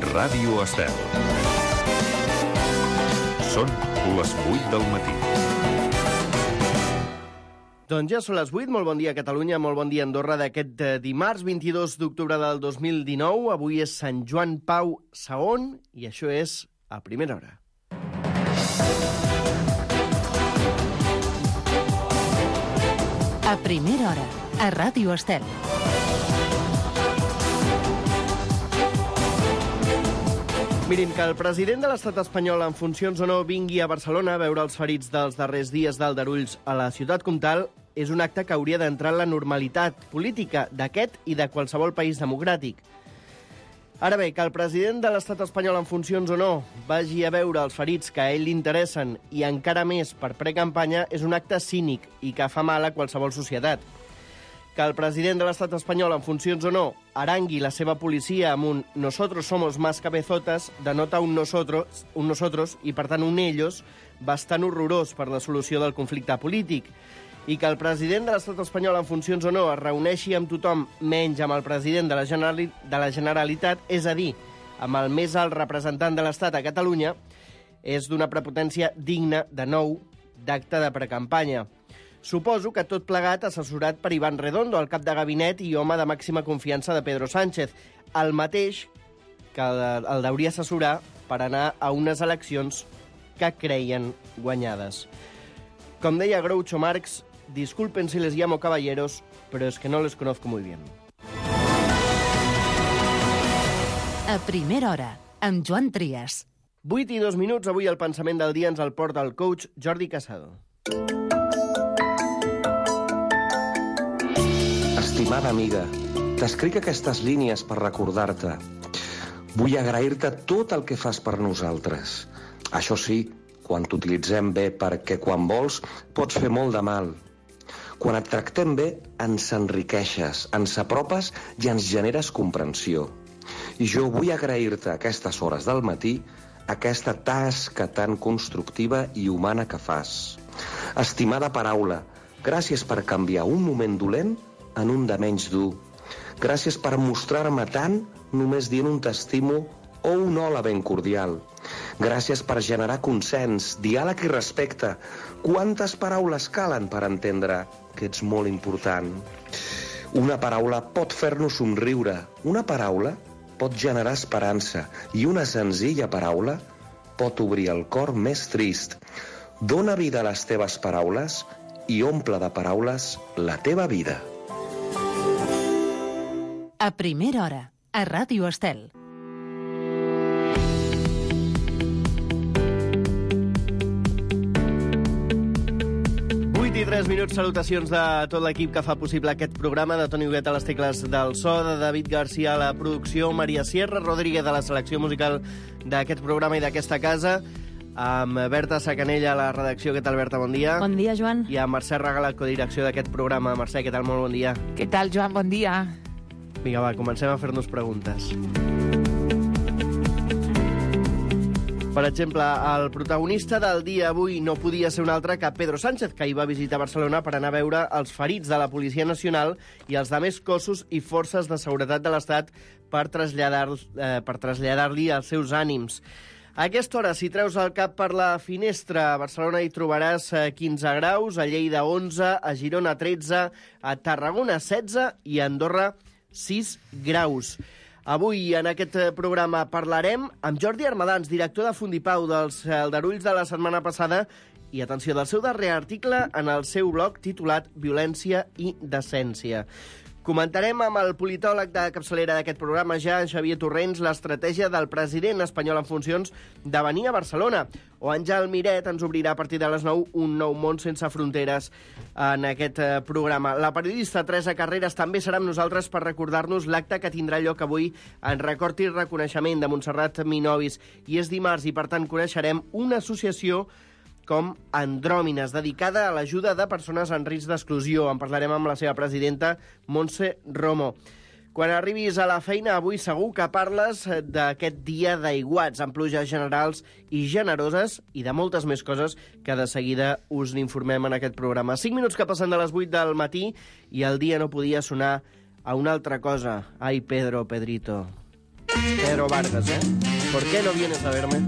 Ràdio Estel. Són les 8 del matí. Doncs ja són les 8, molt bon dia Catalunya, molt bon dia Andorra d'aquest dimarts 22 d'octubre del 2019. Avui és Sant Joan Pau II i això és a primera hora. A primera hora, a Ràdio Estel. Mirin, que el president de l'estat espanyol en funcions o no vingui a Barcelona a veure els ferits dels darrers dies d'aldarulls a la ciutat comtal és un acte que hauria d'entrar en la normalitat política d'aquest i de qualsevol país democràtic. Ara bé, que el president de l'estat espanyol en funcions o no vagi a veure els ferits que a ell li interessen i encara més per precampanya és un acte cínic i que fa mal a qualsevol societat. Que el president de l'estat espanyol en funcions o no arangui la seva policia amb un «nosotros somos más cabezotas» denota un nosotros i, per tant, un ellos bastant horrorós per la solució del conflicte polític. I que el president de l'estat espanyol en funcions o no es reuneixi amb tothom menys amb el president de la Generalitat, és a dir, amb el més alt representant de l'estat a Catalunya, és d'una prepotència digna, de nou, d'acte de precampanya. Suposo que tot plegat assessorat per Iván Redondo, el cap de gabinet i home de màxima confiança de Pedro Sánchez, el mateix que el deuria assessorar per anar a unes eleccions que creien guanyades. Com deia Groucho Marx, disculpen si les llamo caballeros, pero es que no les conozco muy bien. A primera hora, amb Joan Trias. 8 i 2 minuts, avui el pensament del dia ens el porta el coach Jordi Casado. Estimada amiga, t'escric aquestes línies per recordar-te. Vull agrair-te tot el que fas per nosaltres. Això sí, quan t'utilitzem bé, perquè quan vols pots fer molt de mal. Quan et tractem bé, ens enriqueixes, ens apropes i ens generes comprensió. I jo vull agrair-te a aquestes hores del matí aquesta tasca tan constructiva i humana que fas. Estimada paraula, gràcies per canviar un moment dolent en un de menys dur. Gràcies per mostrar-me tant només dient un t'estimo o un hola ben cordial. Gràcies per generar consens, diàleg i respecte. Quantes paraules calen per entendre que ets molt important? Una paraula pot fer-nos somriure, una paraula pot generar esperança i una senzilla paraula pot obrir el cor més trist. Dóna vida a les teves paraules i omple de paraules la teva vida. A primera hora, a Ràdio Estel. I 3 minuts, salutacions de tot l'equip que fa possible aquest programa, de Toni Huguet a les tecles del so, de David Garcia a la producció, Maria Sierra Rodríguez a la selecció musical d'aquest programa i d'aquesta casa, amb Berta Sacanella a la redacció. Què tal, Berta? Bon dia. Bon dia, Joan. I amb Mercè Regal a la codirecció d'aquest programa. Mercè, què tal? Molt bon dia. Què tal, Joan? Bon dia. Vinga, va, comencem a fer-nos preguntes. Per exemple, el protagonista del dia avui no podia ser un altre que Pedro Sánchez, que hi va visitar Barcelona per anar a veure els ferits de la Policia Nacional i els demés cossos i forces de seguretat de l'Estat per traslladar-li els seus ànims. A aquesta hora, si treus el cap per la finestra, a Barcelona hi trobaràs 15 graus, a Lleida 11, a Girona 13, a Tarragona 16 i a Andorra 6 graus. Avui, en aquest programa, parlarem amb Jordi Armadans, director de Fundipau, dels aldarulls de la setmana passada i, atenció, del seu darrer article en el seu blog titulat Violència i decència. Comentarem amb el politòleg de capçalera d'aquest programa, ja, en Xavier Torrents, l'estratègia del president espanyol en funcions de venir a Barcelona. O Àngel Miret ens obrirà a partir de les 9 un nou món sense fronteres en aquest programa. La periodista Teresa Carreras també serà amb nosaltres per recordar-nos l'acte que tindrà lloc avui en record i reconeixement de Montserrat Minovis. I és dimarts i, per tant, coneixerem una associació com Andròmines, dedicada a l'ajuda de persones en risc d'exclusió. En parlarem amb la seva presidenta, Montse Romo. Quan arribis a la feina, avui segur que parles d'aquest dia d'aiguats, amb pluges generals i generoses, i de moltes més coses que de seguida us n'informem en aquest programa. 5 minuts que passen de les 8 del matí i el dia no podia sonar a una altra cosa. Ai, Pedro, Pedrito. Pedro Vargas, ¿eh? ¿Por qué no vienes a verme?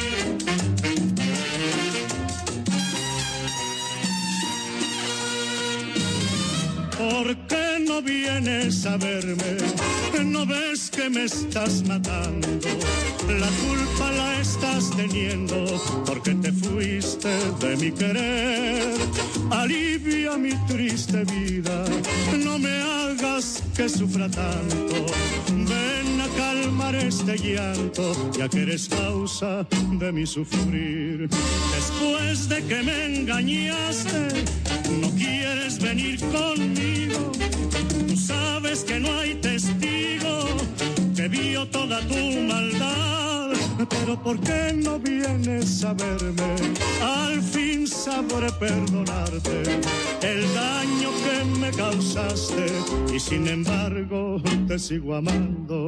¿Por qué no vienes a verme? ¿No ves que me estás matando? La culpa la estás teniendo porque te fuiste de mi querer. Alivia mi triste vida, no me hagas que sufra tanto. Ven a calmar este llanto, ya que eres causa de mi sufrir. Después de que me engañaste, no quieres venir conmigo. Tú sabes que no hay testigo que vio toda tu maldad. Pero ¿por qué no vienes a verme? Al fin sabré perdonarte el daño que me causaste y sin embargo te sigo amando.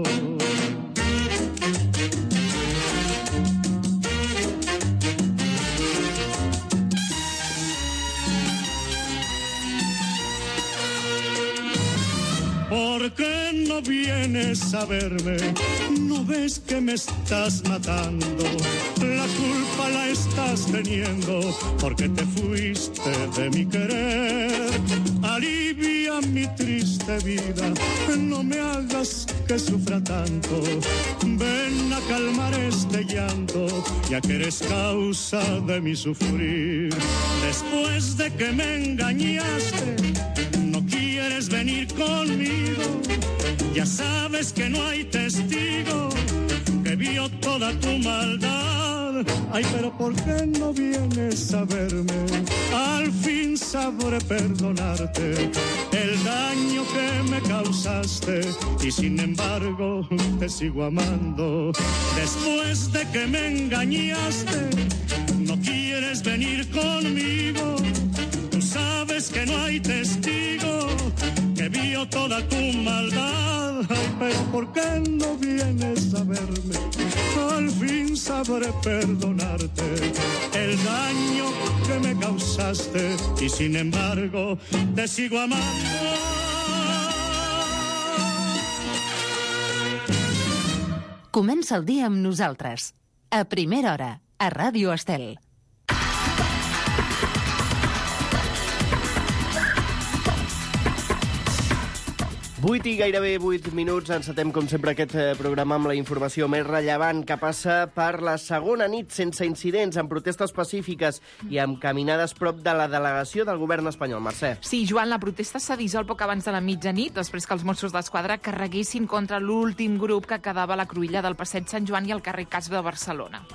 ¿Por qué no vienes a verme? ¿No ves que me estás matando? La culpa la estás teniendo porque te fuiste de mi querer. Alivia mi triste vida, no me hagas que sufra tanto. Ven a calmar este llanto, ya que eres causa de mi sufrir. Después de que me engañaste, no quieres venir conmigo. Ya sabes que no hay testigo que vio toda tu maldad. Ay, pero ¿por qué no vienes a verme? Al fin sabré perdonarte el daño que me causaste y sin embargo te sigo amando. Después de que me engañaste, no quieres venir conmigo. Tú sabes que no hay testigo que vio toda tu maldad. Ay, pero ¿por qué no vienes a verme? Al fin sabré perdonarte el daño que me causaste y sin embargo te sigo amando. Comença el dia amb nosaltres. A primera hora, a Ràdio Estel. 8 i gairebé 8 minuts, encetem com sempre aquest programa amb la informació més rellevant que passa per la segona nit sense incidents, amb protestes pacífiques i amb caminades prop de la delegació del govern espanyol. Mercè. Sí, Joan, la protesta s'ha dissolt poc abans de la mitjanit, després que els Mossos d'Esquadra carreguessin contra l'últim grup que quedava a la cruïlla del Passeig Sant Joan i al carrer Casp de Barcelona.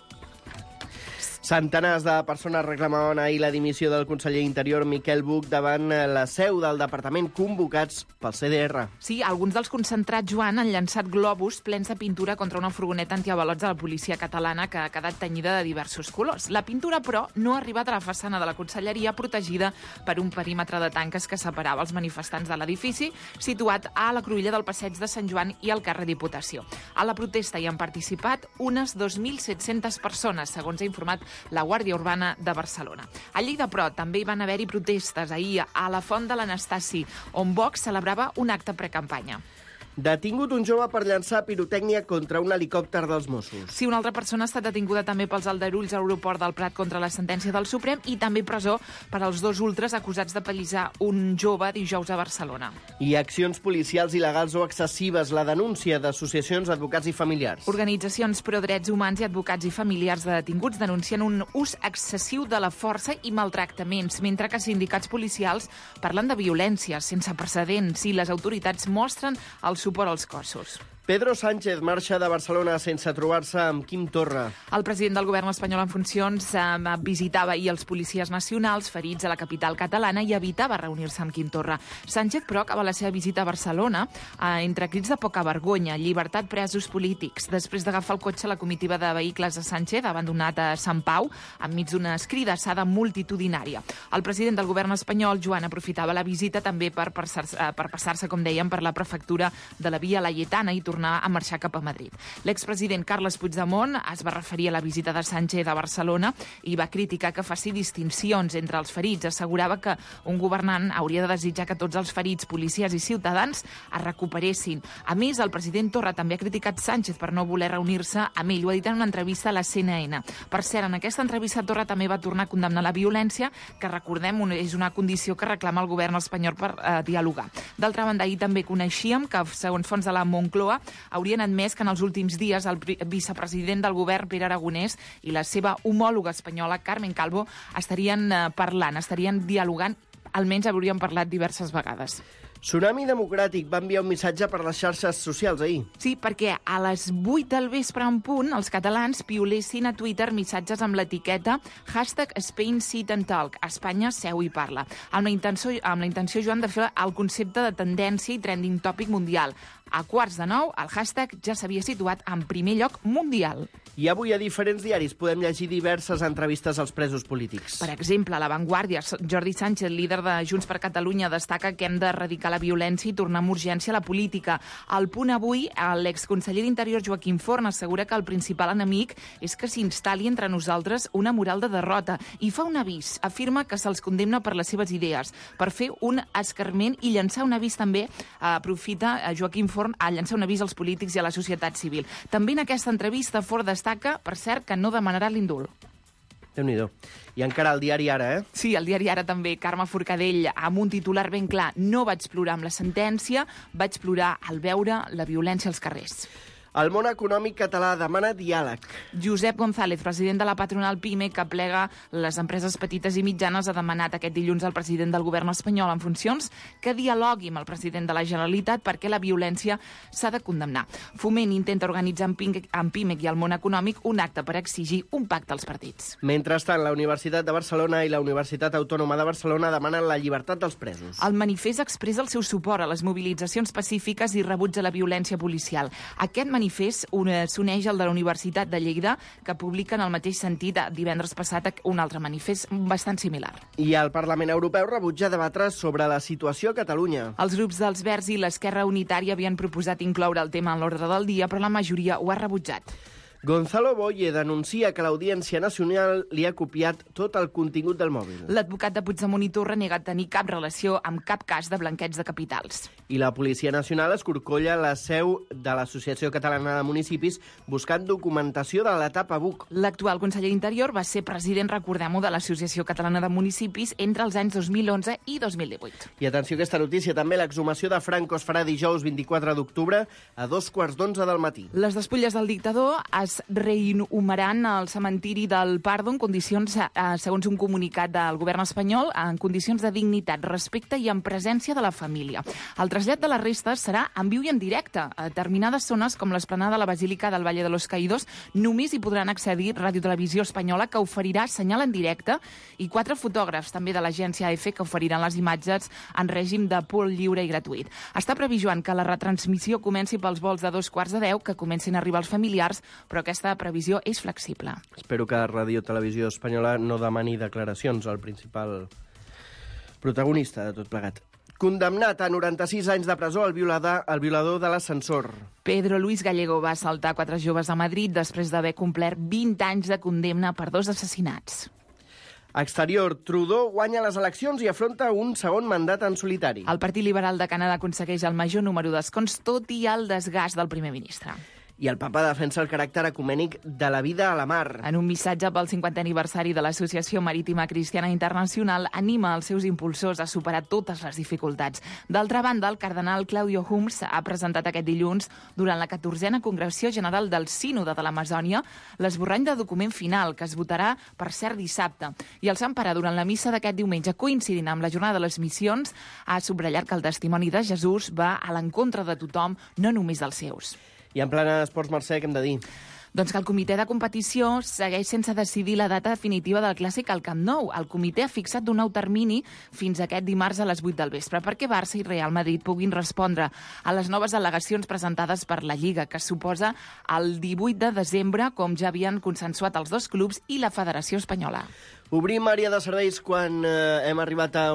Centenars de persones reclamaven ahir la dimissió del conseller Interior Miquel Buch davant la seu del departament convocats pel CDR. Sí, alguns dels concentrats, Joan, han llançat globus plens de pintura contra una furgoneta antiavalots de la policia catalana que ha quedat tenyida de diversos colors. La pintura, però, no ha arribat a la façana de la Conselleria, protegida per un perímetre de tanques que separava els manifestants de l'edifici, situat a la cruïlla del Passeig de Sant Joan i al carrer Diputació. A la protesta hi han participat unes 2.700 persones, segons ha informat la Guàrdia Urbana de Barcelona. A Lleida, però, també hi van haver-hi protestes ahir a la Font de l'Anastasi, on Vox celebrava un acte precampanya. Detingut un jove per llançar pirotècnia contra un helicòpter dels Mossos. Sí, una altra persona ha estat detinguda també pels aldarulls a l'aeroport del Prat contra la sentència del Suprem i també presó per als dos ultres acusats de pallissar un jove dijous a Barcelona. I accions policials il·legals o excessives, la denúncia d'associacions, advocats i familiars. Organitzacions pro drets humans i advocats i familiars de detinguts denuncien un ús excessiu de la força i maltractaments, mentre que sindicats policials parlen de violència sense precedents i les autoritats mostren el suport als cossos. Pedro Sánchez marxa de Barcelona sense trobar-se amb Quim Torra. El president del govern espanyol en funcions visitava ahir els policies nacionals ferits a la capital catalana i evitava reunir-se amb Quim Torra. Sánchez, però, acaba la seva visita a Barcelona entre crits de poca vergonya, llibertat presos polítics. Després d'agafar el cotxe, la comitiva de vehicles de Sánchez ha abandonat a Sant Pau enmig d'una escridassada multitudinària. El president del govern espanyol, Joan, aprofitava la visita també per passar-se, com dèiem, per la prefectura de la Via Laietana i tornar tornar a marxar cap a Madrid. L'expresident Carles Puigdemont es va referir a la visita de Sánchez a Barcelona i va criticar que faci distincions entre els ferits. Assegurava que un governant hauria de desitjar que tots els ferits, policies i ciutadans es recuperessin. A més, el president Torra també ha criticat Sánchez per no voler reunir-se amb ell. Ho ha dit en una entrevista a la CNN. Per cert, en aquesta entrevista Torra també va tornar a condemnar la violència, que recordem és una condició que reclama el govern espanyol per dialogar. D'altra banda, ahir també coneixíem que, segons fonts de la Moncloa, haurien admès que en els últims dies el vicepresident del govern, Pere Aragonès, i la seva homòloga espanyola, Carmen Calvo, estarien parlant, estarien dialogant, almenys haurien parlat diverses vegades. Tsunami Democràtic va enviar un missatge per les xarxes socials ahir. Sí, perquè a les 8 del vespre en punt els catalans piolessin a Twitter missatges amb l'etiqueta #SpainSitAndTalk, Espanya seu i parla, amb la intenció, Joan, de fer el concepte de tendència i trending topic mundial. A 8:45, el hashtag ja s'havia situat en primer lloc mundial. I avui a diferents diaris podem llegir diverses entrevistes als presos polítics. Per exemple, a La Vanguardia, Jordi Sánchez, líder de Junts per Catalunya, destaca que hem d'erradicar la violència i tornar amb urgència a la política. Al Punt avui, l'exconseller d'Interior Joaquim Forn assegura que el principal enemic és que s'instal·li entre nosaltres una moral de derrota i fa un avís. Afirma que se'ls condemna per les seves idees, per fer un escarment i llançar un avís també, aprofita Joaquim Forn a llançar un avís als polítics i a la societat civil. També en aquesta entrevista Forn destaca, per cert, que no demanarà l'indult. Déu-n'hi-do. I encara el diari Ara, Sí, el diari Ara també. Carme Forcadell, amb un titular ben clar: no vaig plorar amb la sentència, vaig plorar al veure la violència als carrers. El món econòmic català demana diàleg. Josep González, president de la patronal PIME, que plega les empreses petites i mitjanes, ha demanat aquest dilluns al president del govern espanyol en funcions que dialogui amb el president de la Generalitat perquè la violència s'ha de condemnar. Foment intenta organitzar amb PIMEC i el món econòmic un acte per exigir un pacte als partits. Mentrestant, la Universitat de Barcelona i la Universitat Autònoma de Barcelona demanen la llibertat dels presos. El manifest expressa el seu suport a les mobilitzacions pacífiques i rebuig a la violència policial. Aquest manifest s'uneix al de la Universitat de Lleida, que publica en el mateix sentit divendres passat un altre manifest bastant similar. I el Parlament Europeu rebutja debatre sobre la situació a Catalunya. Els grups dels Verds i l'Esquerra Unitària havien proposat incloure el tema en l'ordre del dia, però la majoria ho ha rebutjat. Gonzalo Boye denuncia que l'Audiència Nacional li ha copiat tot el contingut del mòbil. L'advocat de Puigdemont i Torra nega tenir cap relació amb cap cas de blanqueig de capitals. I la Policia Nacional escorcolla la seu de l'Associació Catalana de Municipis buscant documentació de l'etapa BUC. L'actual conseller d'Interior va ser president, recordem-ho, de l'Associació Catalana de Municipis entre els anys 2011 i 2018. I atenció a aquesta notícia, també l'exhumació de Franco es farà dijous 24 d'octubre a 11:15 del matí. Les despulles del dictador es reinhumaran al cementiri del Pardo en condicions, segons un comunicat del govern espanyol, en condicions de dignitat, respecte i en presència de la família. El trasllat de les restes serà en viu i en directe. A determinades zones, com l'esplanada de la Basílica del Valle de los Caídos, només hi podran accedir Ràdio Televisió Espanyola, que oferirà senyal en directe, i 4 fotògrafs, també de l'agència AF, que oferiran les imatges en règim de pool lliure i gratuït. Està previst, Joan, que la retransmissió comenci pels vols de 9:45, que comencin a arribar els familiars, però aquesta previsió és flexible. Espero que Ràdio Televisió Espanyola no demani declaracions al principal protagonista de tot plegat. Condemnat a 96 anys de presó el violador de l'ascensor. Pedro Luis Gallego va assaltar 4 joves a Madrid després d'haver complert 20 anys de condemna per 2 assassinats. Exterior, Trudeau guanya les eleccions i afronta un segon mandat en solitari. El Partit Liberal de Canadà aconsegueix el major número d'escons, tot i el desgast del primer ministre. I el papa defensa el caràcter ecumènic de la vida a la mar. En un missatge pel 50è aniversari de l'Associació Marítima Cristiana Internacional, anima els seus impulsors a superar totes les dificultats. D'altra banda, el cardenal Claudio Humms ha presentat aquest dilluns, durant la 14a Congregació General del Sínode de l'Amazònia, l'esborrany de document final, que es votarà, per cert, dissabte. I el Sant Pare, durant la missa d'aquest diumenge, coincidint amb la Jornada de les Missions, ha subratllat que el testimoni de Jesús va a l'encontre de tothom, no només dels seus. I en plana esports, Mercè, què hem de dir? Doncs que el comitè de competició segueix sense decidir la data definitiva del Clàssic al Camp Nou. El comitè ha fixat d'un nou termini fins aquest dimarts a les 8 del vespre, perquè Barça i Real Madrid puguin respondre a les noves al·legacions presentades per la Lliga, que suposa el 18 de desembre, com ja havien consensuat els dos clubs i la Federació Espanyola. Obrim àrea de serveis quan hem arribat a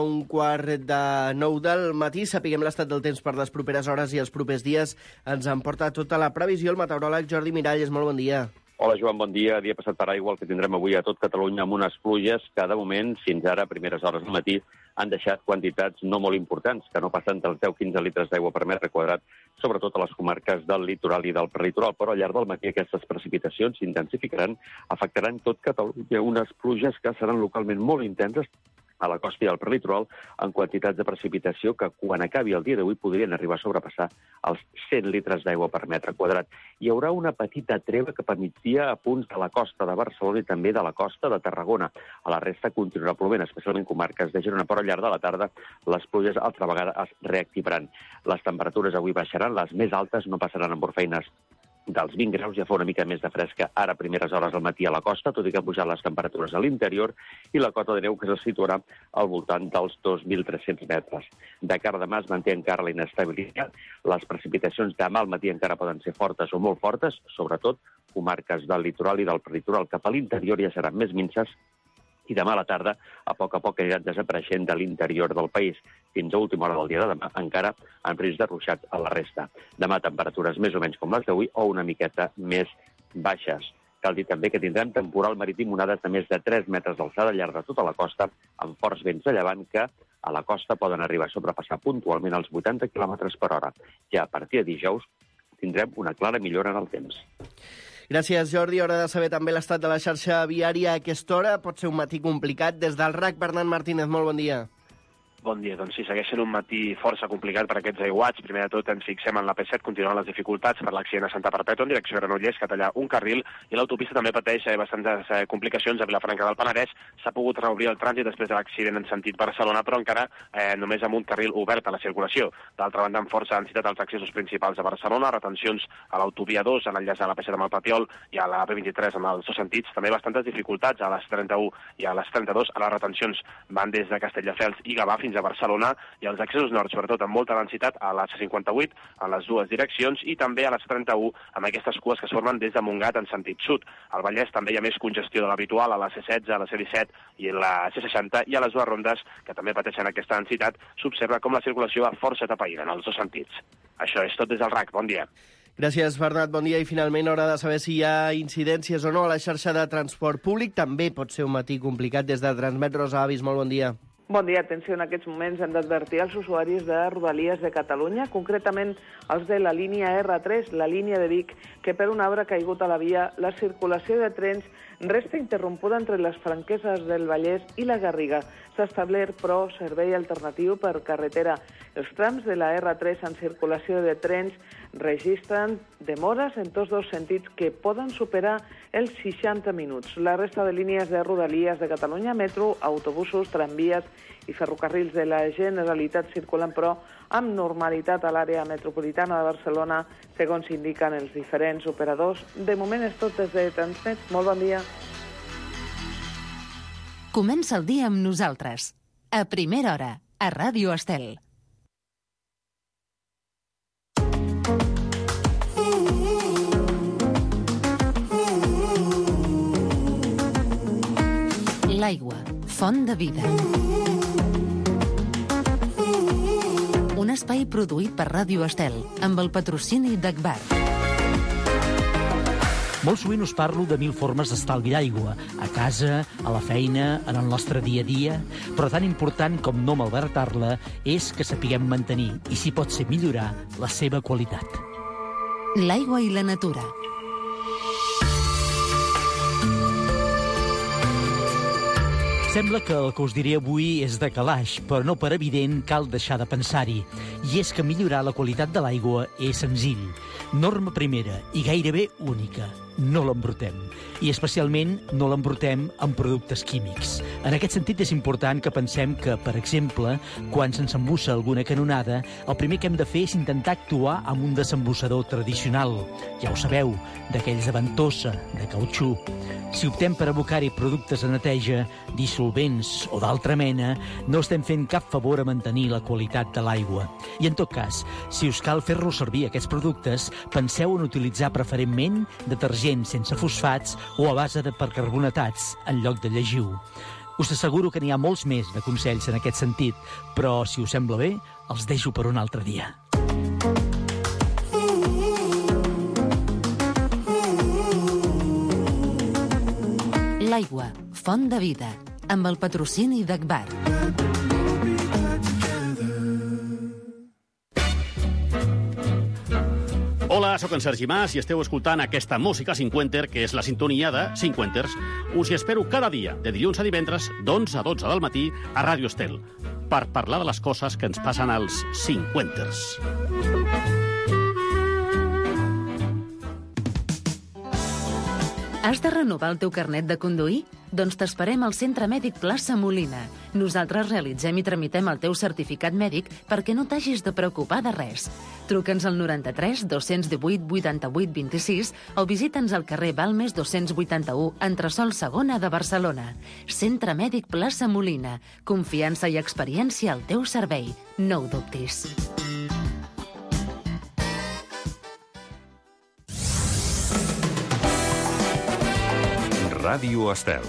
8:45 del matí. Sapiguem l'estat del temps per les properes hores i els propers dies. Ens en porta tota la previsió el meteoròleg Jordi Miralles. Molt bon dia. Hola, Joan, bon dia. Dia passat per aigua, el que tindrem avui a tot Catalunya amb unes pluges que, de moment, fins ara, a primeres hores del matí, han deixat quantitats no molt importants, que no passen dels 10-15 litres d'aigua per metre quadrat, sobretot a les comarques del litoral i del prelitoral. Però al llarg del matí aquestes precipitacions s'intensificaran, afectaran tot Catalunya. Unes pluges que seran localment molt intenses a la costa i al prelitoral, en quantitats de precipitació que, quan acabi el dia d'avui, podrien arribar a sobrepassar els 100 litres d'aigua per metre quadrat. Hi haurà una petita treva cap a migdia a punts de la costa de Barcelona i també de la costa de Tarragona. A la resta continuarà plovent, especialment comarques de Girona, però al llarg de la tarda les pluges altra vegada es reactivaran. Les temperatures avui baixaran, les més altes no passaran amb feines dels 20 graus, ja fa una mica més de fresca ara a primeres hores del matí a la costa, tot i que han pujat les temperatures a l'interior, i la cota de neu que se situarà al voltant dels 2.300 metres. De cara a demà es manté encara la inestabilitat. Les precipitacions demà al matí encara poden ser fortes o molt fortes, sobretot comarques del litoral i del prelitoral. Cap a l'interior ja seran més minses, i demà a la tarda, a poc aniran desapareixent de l'interior del país. Fins a última hora del dia de demà, encara en risc de ruixat a la resta. Demà temperatures més o menys com les d'avui o una miqueta més baixes. Cal dir també que tindrem temporal marítim, onades de més de 3 metres d'alçada al llarg de tota la costa, amb forts vents de llevant que a la costa poden arribar a sobrepassar puntualment els 80 km per hora. Ja a partir de dijous tindrem una clara millora en el temps. Gràcies, Jordi. Hora de saber també l'estat de la xarxa viària a aquesta hora. Pot ser un matí complicat. Des del RAC, Bernat Martínez, molt bon dia. Bon dia, doncs sí, segueix sent un matí força complicat per aquests aiguats. Primer de tot ens fixem en l'AP7, continuen les dificultats per l'accident a Santa Perpètua en direcció a Granollers, que talla un carril, i l'autopista també pateix bastantes complicacions a Vilafranca del Penedès. S'ha pogut reobrir el trànsit després de l'accident en sentit Barcelona, però encara només amb un carril obert a la circulació. D'altra banda, amb força densitat als accessos principals de Barcelona, retencions a l'autovia 2, en l'enllaç de l'AP7 amb el Papiol, i a l'AP23 en els dos sentits. També bastantes dificultats a les 31 i a les 32. A les retencions van des de Castelldefels i Gavà fins a Barcelona, i els accessos nord, sobretot amb molta densitat, a la C58, en les dues direccions, i també a la C31, amb aquestes cues que es formen des de Montgat en sentit sud. Al Vallès també hi ha més congestió de l'habitual, a la C16, a la C17 i la C60, i a les dues rondes, que també pateixen aquesta densitat, s'observa com la circulació va força tapaïda en els dos sentits. Això és tot des del RAC. Bon dia. Gràcies, Bernat. Bon dia. I finalment, hora de saber si hi ha incidències o no a la xarxa de transport públic. També pot ser un matí complicat. Des de Transmet, Rosa Avis, molt bon dia. Bon dia. Atenció, en aquests moments hem d'advertir als usuaris de Rodalies de Catalunya, concretament els de la línia R3, la línia de Vic, que per un arbre caigut a la via, la circulació de trens resta interrompuda entre les Franqueses del Vallès i la Garriga. S'ha establert, però, servei alternatiu per carretera. Els trams de la R3 en circulació de trens registren demores en tots dos sentits que poden superar els 60 minuts. La resta de línies de Rodalies de Catalunya, metro, autobusos, tramvies i ferrocarrils de la Generalitat circulen, però, amb normalitat a l'àrea metropolitana de Barcelona, segons indiquen els diferents operadors. De moment és tot des de Transmet. Molt bon dia. Comença el dia amb nosaltres. A primera hora, a Ràdio Estel. L'aigua, font de vida. Un espai produït per Ràdio Estel, amb el patrocini d'Agbar. Molt sovint us parlo de 1000 formes d'estalvi d'aigua, a casa, a la feina, en el nostre dia a dia, però tan important com no malbaratar-la és que sapiguem mantenir, i si pot ser millorar, la seva qualitat. L'aigua i la natura. Sembla que el que us diré avui és de calaix, però no per evident cal deixar de pensar-hi. I és que millorar la qualitat de l'aigua és senzill. Norma primera i gairebé única. No l'embrutem. I especialment no l'embrutem amb productes químics. En aquest sentit és important que pensem que, per exemple, quan se'ns embussa alguna canonada, el primer que hem de fer és intentar actuar amb un desembussador tradicional. Ja ho sabeu, d'aquells de ventosa, de cautxú. Si optem per abocar-hi productes de neteja, dissolvents o d'altra mena, no estem fent cap favor a mantenir la qualitat de l'aigua. I en tot cas, si us cal fer-los servir aquests productes, penseu en utilitzar preferentment detergents sense fosfats o a base de percarbonatats en lloc de llegiu. Us asseguro que n'hi ha molts més de consells en aquest sentit, però, si us sembla bé, els deixo per un altre dia. L'aigua, font de vida, amb el patrocini d'Agbar. Hola, sóc en Sergi Mas i esteu escoltant aquesta música cinquenter, que és la sintonia de Cinquenters. Us hi espero cada dia, de dilluns a divendres, d'11 a 12 del matí, a Ràdio Estel, per parlar de les coses que ens passen als cinquenters. Has de renovar el teu carnet de conduir? Doncs t'esperem al Centre Mèdic Plaça Molina. Nosaltres realitzem i tramitem el teu certificat mèdic perquè no t'hagis de preocupar de res. Truca'ns al 93 218 88 26 o visita'ns al carrer Balmes 281, entresòl segona de Barcelona. Centre Mèdic Plaça Molina. Confiança i experiència al teu servei. No ho dubtis. Ràdio Estel.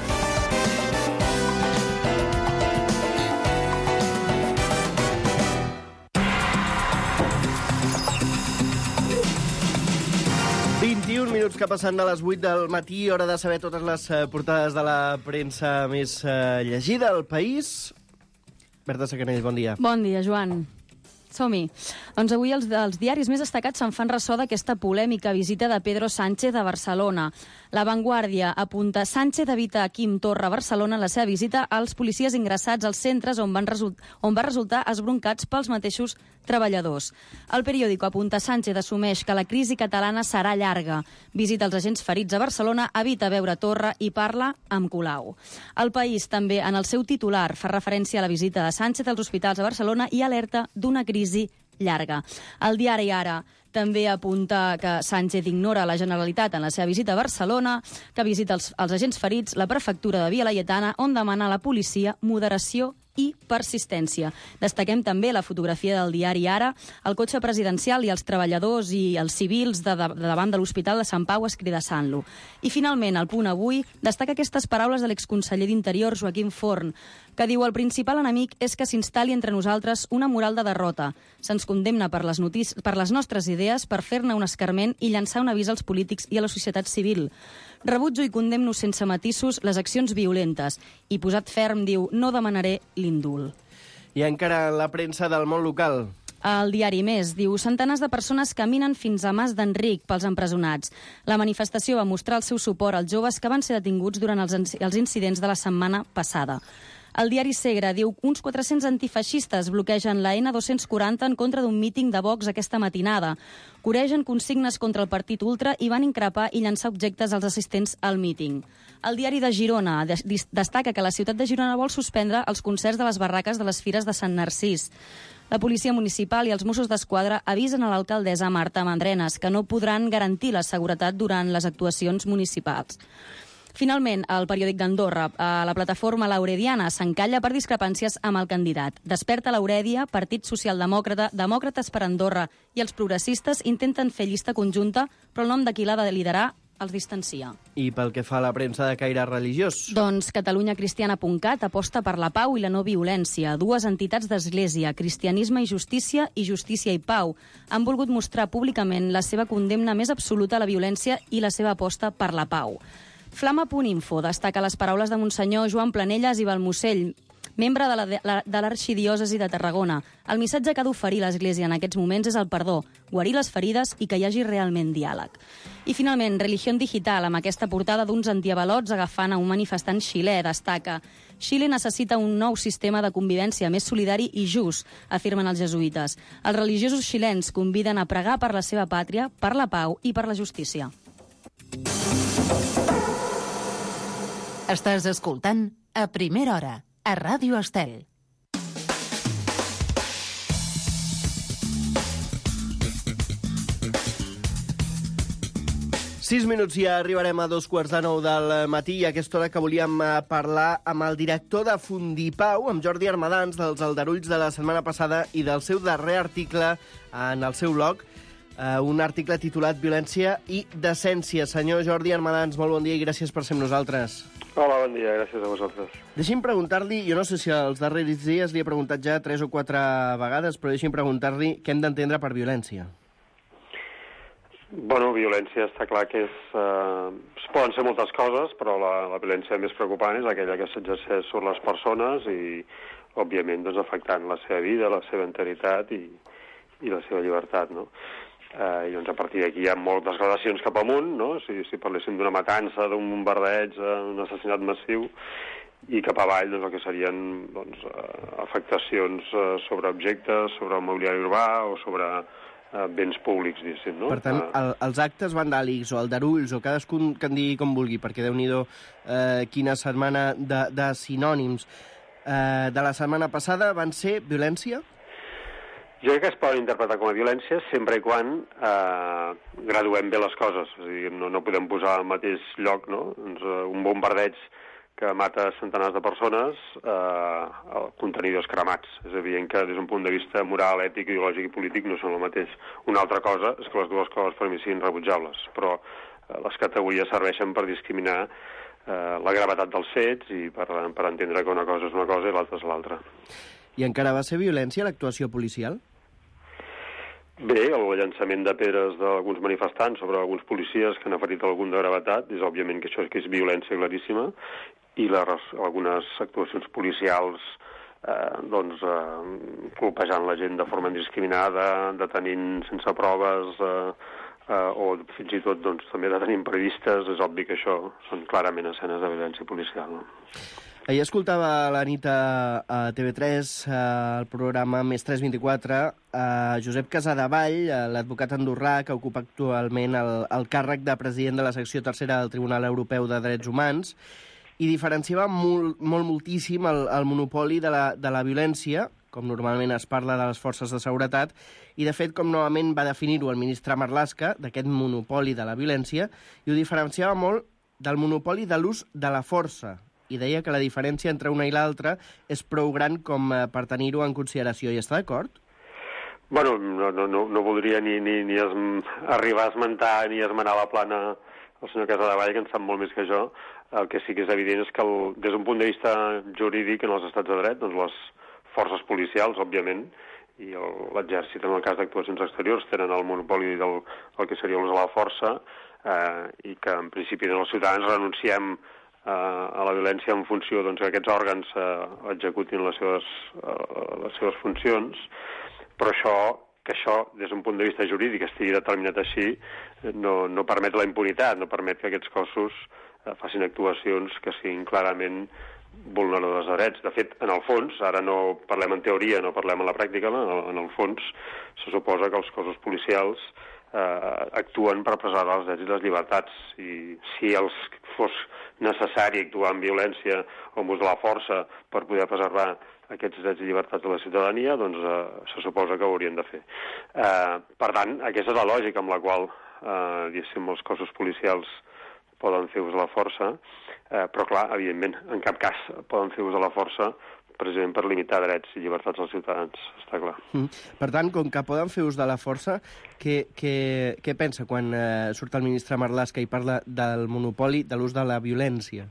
Minuts que passen de les 8 del matí, hora de saber totes les portades de la premsa més llegida al país. Berta Sacanell, bon dia. Bon dia, Joan. Som-hi. Doncs avui els diaris més destacats se'n fan ressò d'aquesta polèmica visita de Pedro Sánchez a Barcelona. La Vanguardia apunta: Sánchez evita a Quim Torra a Barcelona en la seva visita als policies ingressats als centres on va resultar esbroncats pels mateixos treballadors. El Periódico apunta: Sánchez assumeix que la crisi catalana serà llarga. Visita els agents ferits a Barcelona, evita veure Torra i parla amb Colau. El País també, en el seu titular, fa referència a la visita de Sánchez als hospitals a Barcelona i alerta d'una crisi llarga. El diari Ara també apunta que Sánchez ignora la Generalitat en la seva visita a Barcelona, que visita els agents ferits, la prefectura de Via Laietana, on demana a la policia moderació i persistència. Destaquem també la fotografia del diari Ara, el cotxe presidencial i els treballadors i els civils de davant de l'Hospital de Sant Pau escridassant-lo. I finalment, el Punt Avui destaca aquestes paraules de l'exconseller d'Interior, Joaquim Forn, que diu: el principal enemic és que s'instal·li entre nosaltres una moral de derrota. Se'ns condemna per les nostres idees, per fer-ne un escarment i llançar un avís als polítics i a la societat civil. Rebutjo i condemno sense matisos les accions violentes. I posat ferm, diu: no demanaré l'indult. I encara la premsa del món local. El diari Més diu: centenars de persones caminen fins a Mas d'Enric pels empresonats. La manifestació va mostrar el seu suport als joves que van ser detinguts durant els incidents de la setmana passada. El diari Segre diu: uns 400 antifeixistes bloquegen la N240 en contra d'un míting de Vox aquesta matinada. Coregen consignes contra el partit ultra i van increpar i llançar objectes als assistents al míting. El diari de Girona destaca que la ciutat de Girona vol suspendre els concerts de les barraques de les fires de Sant Narcís. La policia municipal i els Mossos d'Esquadra avisen a l'alcaldessa Marta Mandrenas que no podran garantir la seguretat durant les actuacions municipals. Finalment, el periòdic d'Andorra, la plataforma Laurediana, s'encalla per discrepàncies amb el candidat. Desperta Laurèdia, Partit Socialdemòcrata, Demòcrates per Andorra i els progressistes intenten fer llista conjunta, però el nom de qui l'ha de liderar els distancia. I pel que fa a la premsa de caire religiós? Doncs CatalunyaCristiana.cat aposta per la pau i la no violència. Dues entitats d'Església, Cristianisme i Justícia i Pau, han volgut mostrar públicament la seva condemna més absoluta a la violència i la seva aposta per la pau. Flama.info destaca les paraules de Monsenyor Joan Planelles i Balmosell, membre de l'arxidiòcesi de Tarragona. El missatge que ha d'oferir l'Església en aquests moments és el perdó, guarir les ferides i que hi hagi realment diàleg. I finalment, Religión Digital, amb aquesta portada d'uns antiavalots agafant a un manifestant xilè, destaca: Xile necessita un nou sistema de convivència més solidari i just, afirmen els jesuïtes. Els religiosos xilens conviden a pregar per la seva pàtria, per la pau i per la justícia. Estàs escoltant A Primera Hora, a Ràdio Estel. Sis minuts i arribarem a 2:45 del matí, i a aquesta hora que volíem parlar amb el director de Fundipau, amb Jordi Armadans, dels aldarulls de la setmana passada i del seu darrer article en el seu blog, un article titulat Violència i decència. Senyor Jordi Armadans, molt bon dia i gràcies per ser amb nosaltres. Hola, bon dia, gràcies a vosaltres. Deixi'm preguntar-li, jo no sé si els darrers dies li he preguntat ja 3 o 4 vegades, però deixi'm preguntar-li què hem d'entendre per violència. Bueno, violència està clar que poden ser moltes coses, però la violència més preocupant és aquella que s'exerceix sobre les persones i, òbviament, doncs, afectant la seva vida, la seva integritat i la seva llibertat, no? I doncs a partir d'aquí hi ha moltes gradacions cap amunt, no? Si parléssim d'una matança, d'un bombardeig, un assassinat massiu, i cap avall doncs, el que serien doncs, afectacions sobre objectes, sobre el mobiliari urbà o sobre béns públics, diguéssim, no? Per tant, els actes vandàlics o aldarulls o cadascun que en digui com vulgui, perquè Déu-n'hi-do quina setmana de sinònims de la setmana passada van ser violència? Jo crec que es poden interpretar com a violència sempre i quan graduem bé les coses. És a dir, no podem posar al mateix lloc, no? Un bombardeig que mata centenars de persones, contenidors cremats. És evident que des d'un punt de vista moral, ètic, ideològic i polític no són el mateix. Una altra cosa és que les dues coses per mi siguin rebutjables, però les categories serveixen per discriminar la gravetat dels fets i per entendre que una cosa és una cosa i l'altra és l'altra. I encara va ser violència l'actuació policial? Bé, el llançament de pedres d'alguns manifestants sobre alguns policies que han ferit algun de gravetat, és òbviament que això és violència claríssima, i algunes actuacions policials colpejant la gent de forma indiscriminada, detenint sense proves o fins i tot també detenint periodistes, és obvi que això són clarament escenes de violència policial, no? Ahir escoltava la nit a TV3, el programa Més 324, Josep Casadevall, l'advocat andorrà que ocupa actualment el càrrec de president de la secció tercera del Tribunal Europeu de Drets Humans, i diferenciava moltíssim el monopoli de la violència, com normalment es parla de les forces de seguretat, i de fet, com novament va definir-ho el ministre Marlaska, d'aquest monopoli de la violència, i ho diferenciava molt del monopoli de l'ús de la força, i deia que la diferència entre una i l'altra és prou gran com per tenir-ho en consideració. I està d'acord? Bueno, no voldria ni arribar a esmentar ni esmenar la plana el senyor Casadevall, que en sap molt més que jo. El que sí que és evident és que des d'un punt de vista jurídic en els estats de dret, doncs les forces policials, òbviament, i l'exèrcit en el cas d'actuacions exteriors tenen el monopoli del que seria l'ús de la força i que en principi els ciutadans renunciem a la violència en funció que aquests òrgans executin les seves funcions, però que això, des d'un punt de vista jurídic, estigui determinat així, no permet la impunitat, no permet que aquests cossos facin actuacions que siguin clarament vulneradores de drets. De fet, en el fons, ara no parlem en teoria, no parlem en la pràctica, en el fons se suposa que els cossos policials actuen per preservar els drets i les llibertats, i si els fos necessari actuar amb violència o amb ús de la força per poder preservar aquests drets i llibertats de la ciutadania, doncs se suposa que ho haurien de fer. Per tant, aquesta és la lògica amb la qual diguéssim, els cossos policials poden fer ús de la força, però clar, evidentment, en cap cas poden fer ús de la força precisament per limitar drets i llibertats als ciutadans, està clar. Per tant, com que poden fer ús de la força, què pensa quan surt el ministre Marlaska i parla del monopoli de l'ús de la violència?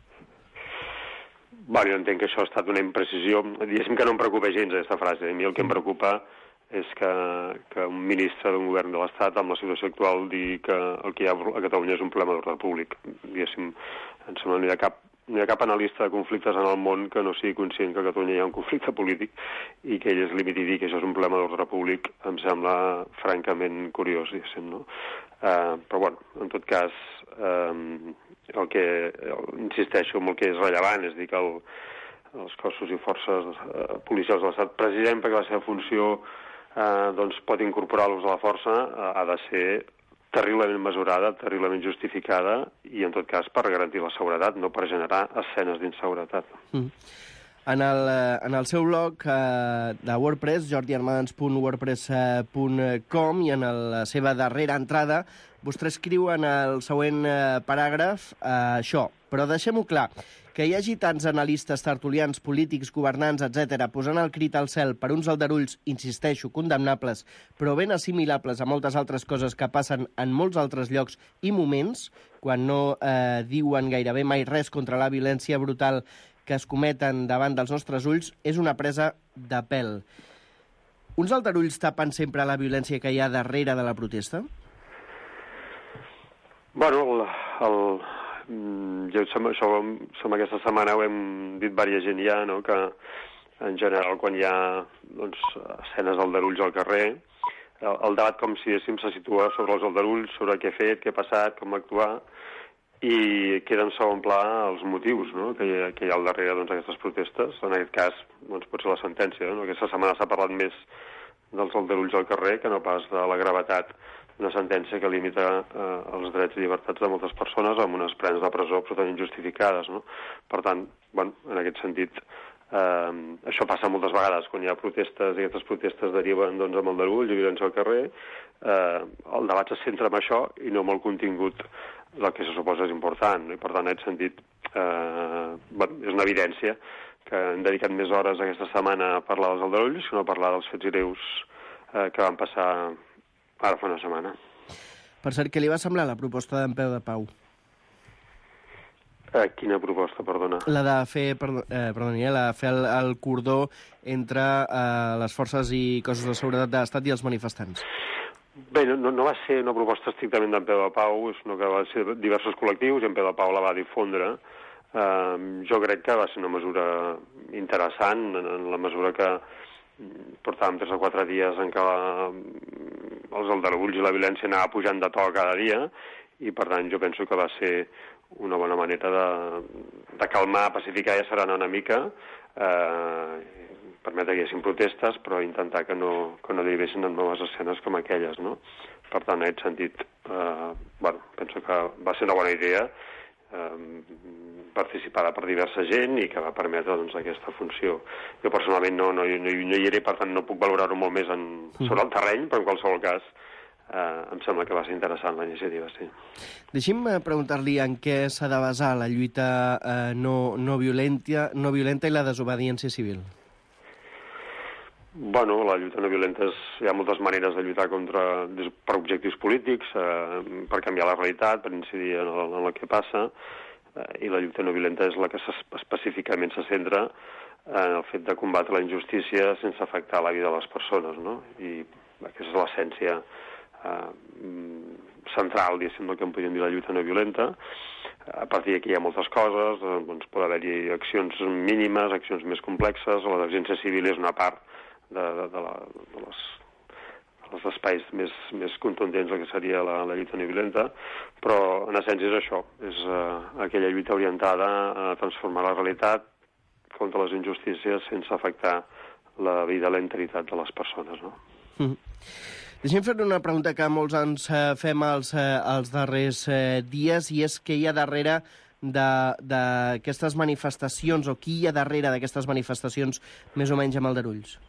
Jo entenc que això ha estat una imprecisió. Diguéssim que no em preocupa gens, aquesta frase. A mi el que em preocupa és que un ministre d'un govern de l'Estat, amb la situació actual, digui que el que hi ha a Catalunya és un problema d'ordre públic. Diguéssim, em sembla que no hi ha cap analista de conflictes en el món que no sigui conscient que a Catalunya hi ha un conflicte polític i que ell es limiti a dir que això és un problema d'ordre públic, em sembla francament curiós, diguéssim, no? Però, bueno, en tot cas, insisteixo en el que és rellevant, és dir que els cossos i forces policials de l'Estat, precisament perquè la seva funció pot incorporar l'ús de la força, ha de ser terriblement mesurada, terriblement justificada i, en tot cas, per garantir la seguretat, no per generar escenes d'inseguretat. En el seu blog de WordPress, jordiarmadans.wordpress.com, i en la seva darrera entrada, vostè escriu en el següent paràgraf això: Però deixem-ho clar, que hi hagi tants analistes, tertulians, polítics, governants, etc., posant el crit al cel per uns aldarulls, insisteixo, condemnables, però ben assimilables a moltes altres coses que passen en molts altres llocs i moments, quan no diuen gairebé mai res contra la violència brutal que es cometen davant dels nostres ulls, és una presa de pèl. Uns aldarulls tapen sempre la violència que hi ha darrere de la protesta? Bueno, això aquesta setmana ho hem dit diversa gent ja, no? Que en general quan hi ha escenes d'aldarulls al carrer, el debat com si diguéssim se situa sobre els aldarulls, sobre què he fet, què ha passat, com actuar, i queda en segon pla els motius, no? que hi ha al darrere d'aquestes protestes. En aquest cas pot ser la sentència. No? Aquesta setmana s'ha parlat més dels aldarulls al carrer que no pas de la gravetat una sentència que limita els drets i llibertats de moltes persones amb unes penes de presó absolutament injustificades. No? Per tant, en aquest sentit, això passa moltes vegades quan hi ha protestes i aquestes protestes deriven amb aldarull i violència al carrer. El debat se centra en això i no en el contingut del que se suposa és important. I per tant, en aquest sentit, és una evidència que hem dedicat més hores aquesta setmana a parlar dels aldarulls que no a parlar dels fets greus que van passar ara fa una setmana. Per cert, què li va semblar la proposta d'en Peu de Pau? Quina proposta, perdona? La de fer, el cordó entre les forces i cossos de seguretat de l'Estat i els manifestants. Bé, no va ser una proposta estrictament d'en Peu de Pau, sinó que va ser diversos col·lectius i en Peu de Pau la va difondre. Jo crec que va ser una mesura interessant, en la mesura que portàvem 3 o 4 dies en què els aldarulls i la violència anava pujant de to cada dia i, per tant, jo penso que va ser una bona manera de calmar, pacificar i asserenar una mica, permetre que hi haguessin protestes, però intentar que no derivessin en noves escenes com aquelles, no? Per tant, en aquest sentit, penso que va ser una bona idea, participada per diversa gent i que va permetre aquesta funció. Jo personalment no hi era i per tant no puc valorar-ho molt més sobre el terreny, però en qualsevol cas em sembla que va ser interessant la iniciativa, sí. Deixi'm preguntar-li en què s'ha de basar la lluita no violenta i la desobediència civil. Bueno, la lluita no violenta hi ha moltes maneres de lluitar per objectius polítics, per canviar la realitat, per incidir en el que passa, i la lluita no violenta és la que específicament se centra en el fet de combatre la injustícia sense afectar la vida de les persones, no? I aquesta és l'essència central, diguéssim, del que en podríem dir la lluita no violenta. A partir d'aquí hi ha moltes coses, pot haver-hi accions mínimes, accions més complexes, la defensa civil és una part dels espais més contundents del que seria la lluita no violenta, però en essència és això, és aquella lluita orientada a transformar la realitat contra les injustícies sense afectar la vida i la integritat de les persones, no? Deixem fer una pregunta que molts ens fem els darrers dies, i és què hi ha darrere d'aquestes manifestacions, o qui hi ha darrere d'aquestes manifestacions més o menys amb aldarulls?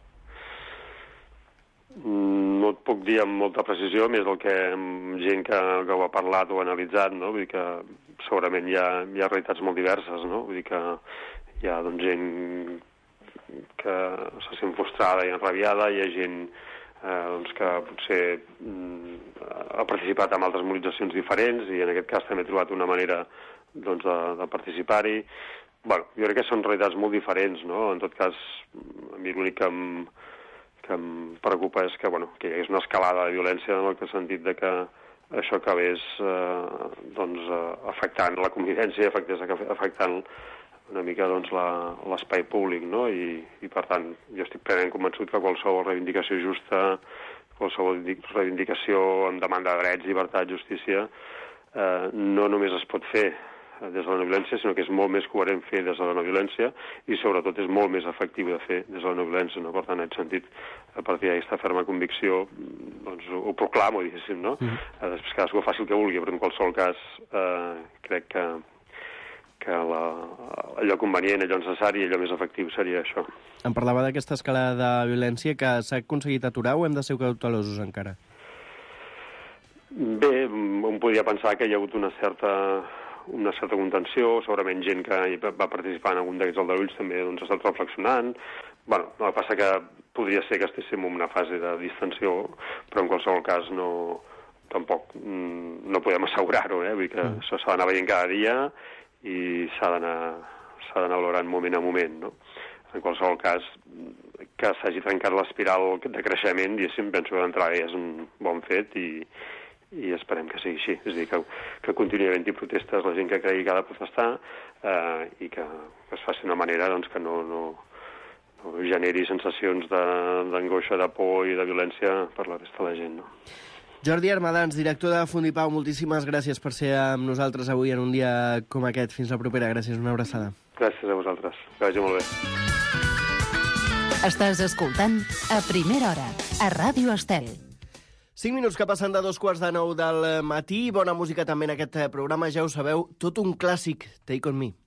No et puc dir amb molta precisió, més del que gent que ho ha parlat o ha analitzat, no? Vull dir que segurament hi ha realitats molt diverses, no? Vull dir que hi ha gent que se sent frustrada i enrabiada, hi ha gent que potser ha participat en altres mobilitzacions diferents i en aquest cas també ha trobat una manera de participar-hi. Bueno, jo crec que són realitats molt diferents, no? En tot cas, a mi l'únic que em preocupa és que hi hagués una escalada de violència en el sentit de que això acabés afectant la convivència, afectant una mica l'espai públic, no? I per tant, jo estic plenament convençut que qualsevol reivindicació justa, qualsevol reivindicació en demanda de drets, llibertat, justícia, no només es pot fer des de la no violència, sinó que és molt més coherent fer des de la no violència i sobretot és molt més efectiu de fer des de la no violència, no? Per tant, en aquest sentit, a partir d'aquesta ferma convicció, ho proclamo, diguéssim, no? Després cadascú faci el que vulgui, però en qualsevol cas crec que allò convenient, allò necessari, allò més efectiu seria això. Em parlava d'aquesta escalada de violència que s'ha aconseguit aturar o hem de ser cautelosos encara? Bé, un podria pensar que hi ha hagut una certa una certa contenció, segurament gent que va participar en algun d'aquests aldarulls també doncs, ha estat reflexionant. Bueno, el que passa que podria ser que estéssim en una fase de distensió, però en qualsevol cas tampoc no podem assegurar-ho, vull dir que això s'ha d'anar veient cada dia i s'ha d'anar valorant moment a moment, no? En qualsevol cas, que s'hagi trencat l'espiral de creixement, diguéssim, penso que d'entrada és un bon fet i esperem que sigui així. És a dir, que continuï havent-hi protestes, la gent que cregui que ha de protestar i que es faci d'una manera doncs, que no generi sensacions d'angoixa, de por i de violència per la resta de la gent, no? Jordi Armadans, director de Fundipau, moltíssimes gràcies per ser amb nosaltres avui en un dia com aquest. Fins la propera. Gràcies, una abraçada. Gràcies a vosaltres. Que vagi molt bé. Estàs escoltant A Primera Hora, a Ràdio Estel. 5 minuts que passen de 8:45 del matí. Bona música també en aquest programa, ja ho sabeu. Tot un clàssic, Take On Me.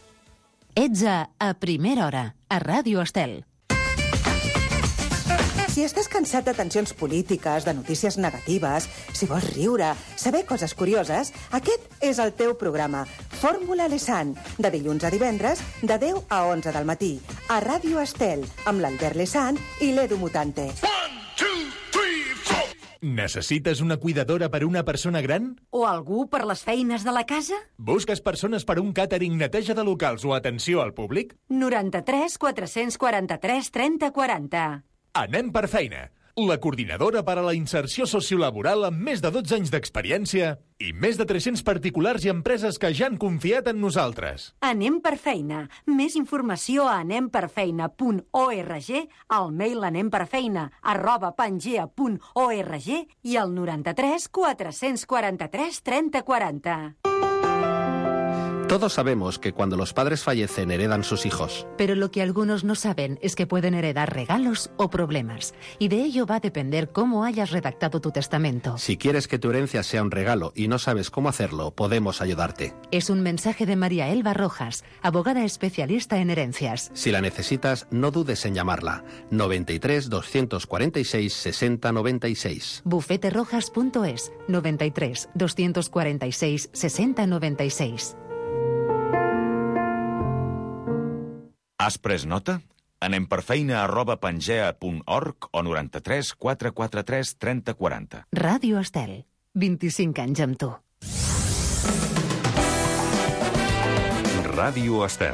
Ets a Primera Hora, a Ràdio Estel. Si estàs cansat de tensions polítiques, de notícies negatives, si vols riure, saber coses curioses, aquest és el teu programa. Fórmula Lesan, de dilluns a divendres, de 10 a 11 del matí, a Ràdio Estel, amb l'Albert Lesan i l'Edu Mutante. Necessites una cuidadora per una persona gran? O algú per les feines de la casa? Busques persones per un càtering, neteja de locals o atenció al públic? 93 443 30 40. Anem per feina. La coordinadora per a la inserció sociolaboral amb més de 12 anys d'experiència i més de 300 particulars i empreses que ja han confiat en nosaltres. Anem per feina. Més informació a anemperfeina.org, al mail anemperfeina@pangea.org i al 93 443 30 40. Todos sabemos que cuando los padres fallecen heredan sus hijos. Pero lo que algunos no saben es que pueden heredar regalos o problemas. Y de ello va a depender cómo hayas redactado tu testamento. Si quieres que tu herencia sea un regalo y no sabes cómo hacerlo, podemos ayudarte. Es un mensaje de María Elba Rojas, abogada especialista en herencias. Si la necesitas, no dudes en llamarla. 93 246 60 96. Bufeterojas.es 93 246 60 96. Has pres nota? Anem per feina@pangea.org o 93 443 30 40. Ràdio Estel, 25 anys amb tu. Ràdio Estel.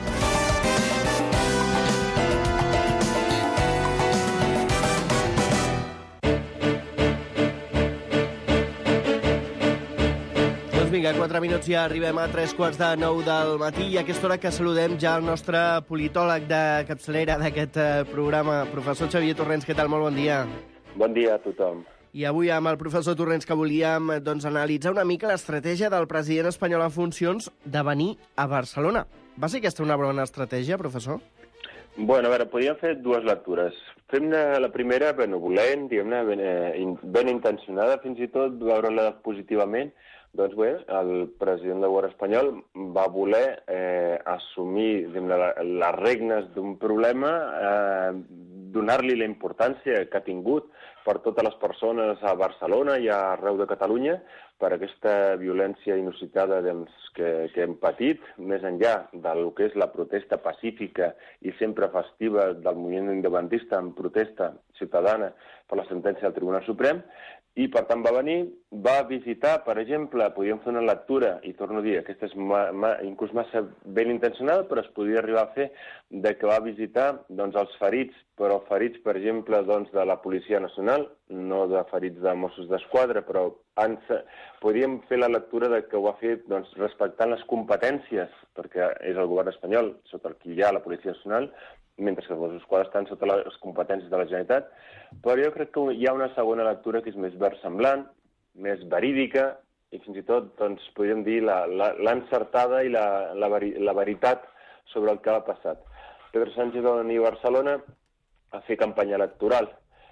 Vinga, 4 minuts ja arribem a 3:45 del matí i a aquesta hora que saludem ja el nostre politòleg de capçalera d'aquest programa, professor Xavier Torrents. Què tal? Molt bon dia. Bon dia a tothom. I avui amb el professor Torrents que volíem analitzar una mica l'estratègia del president espanyol en funcions de venir a Barcelona. Va ser aquesta una bona estratègia, professor? Bueno, a veure, podríem fer dues lectures. Fem-ne la primera benevolent, diguem-ne, ben intencionada, fins i tot veure-la positivament. Doncs bé, el president del govern espanyol va voler assumir les regnes d'un problema, donar-li la importància que ha tingut per totes les persones a Barcelona i arreu de Catalunya per aquesta violència inusitada que hem patit, més enllà del que és la protesta pacífica i sempre festiva del moviment independentista en protesta ciutadana per la sentència del Tribunal Suprem. I, per tant, va venir, va visitar, per exemple, podíem fer una lectura, i torno a dir, aquesta és inclús massa ben intencionada, però es podria arribar a fer, de que va visitar els ferits, però ferits, per exemple, de la Policia Nacional, no de ferits de Mossos d'Esquadra, però podríem fer la lectura de que ho ha fet respectant les competències, perquè és el govern espanyol, sota el qui hi ha la Policia Nacional, mentre que els Mossos d'Esquadra estan sota les competències de la Generalitat, però jo crec que hi ha una segona lectura que és més versemblant, més verídica, i fins i tot, podríem dir, l'encertada i la veritat sobre el que ha passat. Pedro Sánchez va venir a Barcelona a fer campanya electoral.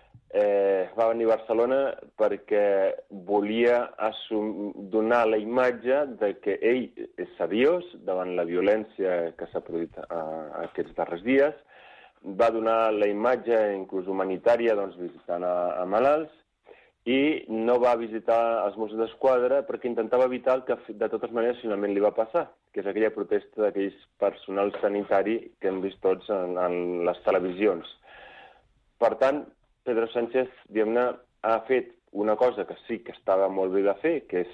Va venir a Barcelona perquè volia donar la imatge de que ell és seriós davant la violència que s'ha produït aquests darrers dies, va donar la imatge inclús humanitària visitant a malalts i no va visitar els Mossos d'Esquadra perquè intentava evitar el que de totes maneres finalment li va passar, que és aquella protesta d'aquells personal sanitari que hem vist tots en les televisions. Per tant, Pedro Sánchez, diguem-ne, ha fet una cosa que sí que estava molt bé de fer, que és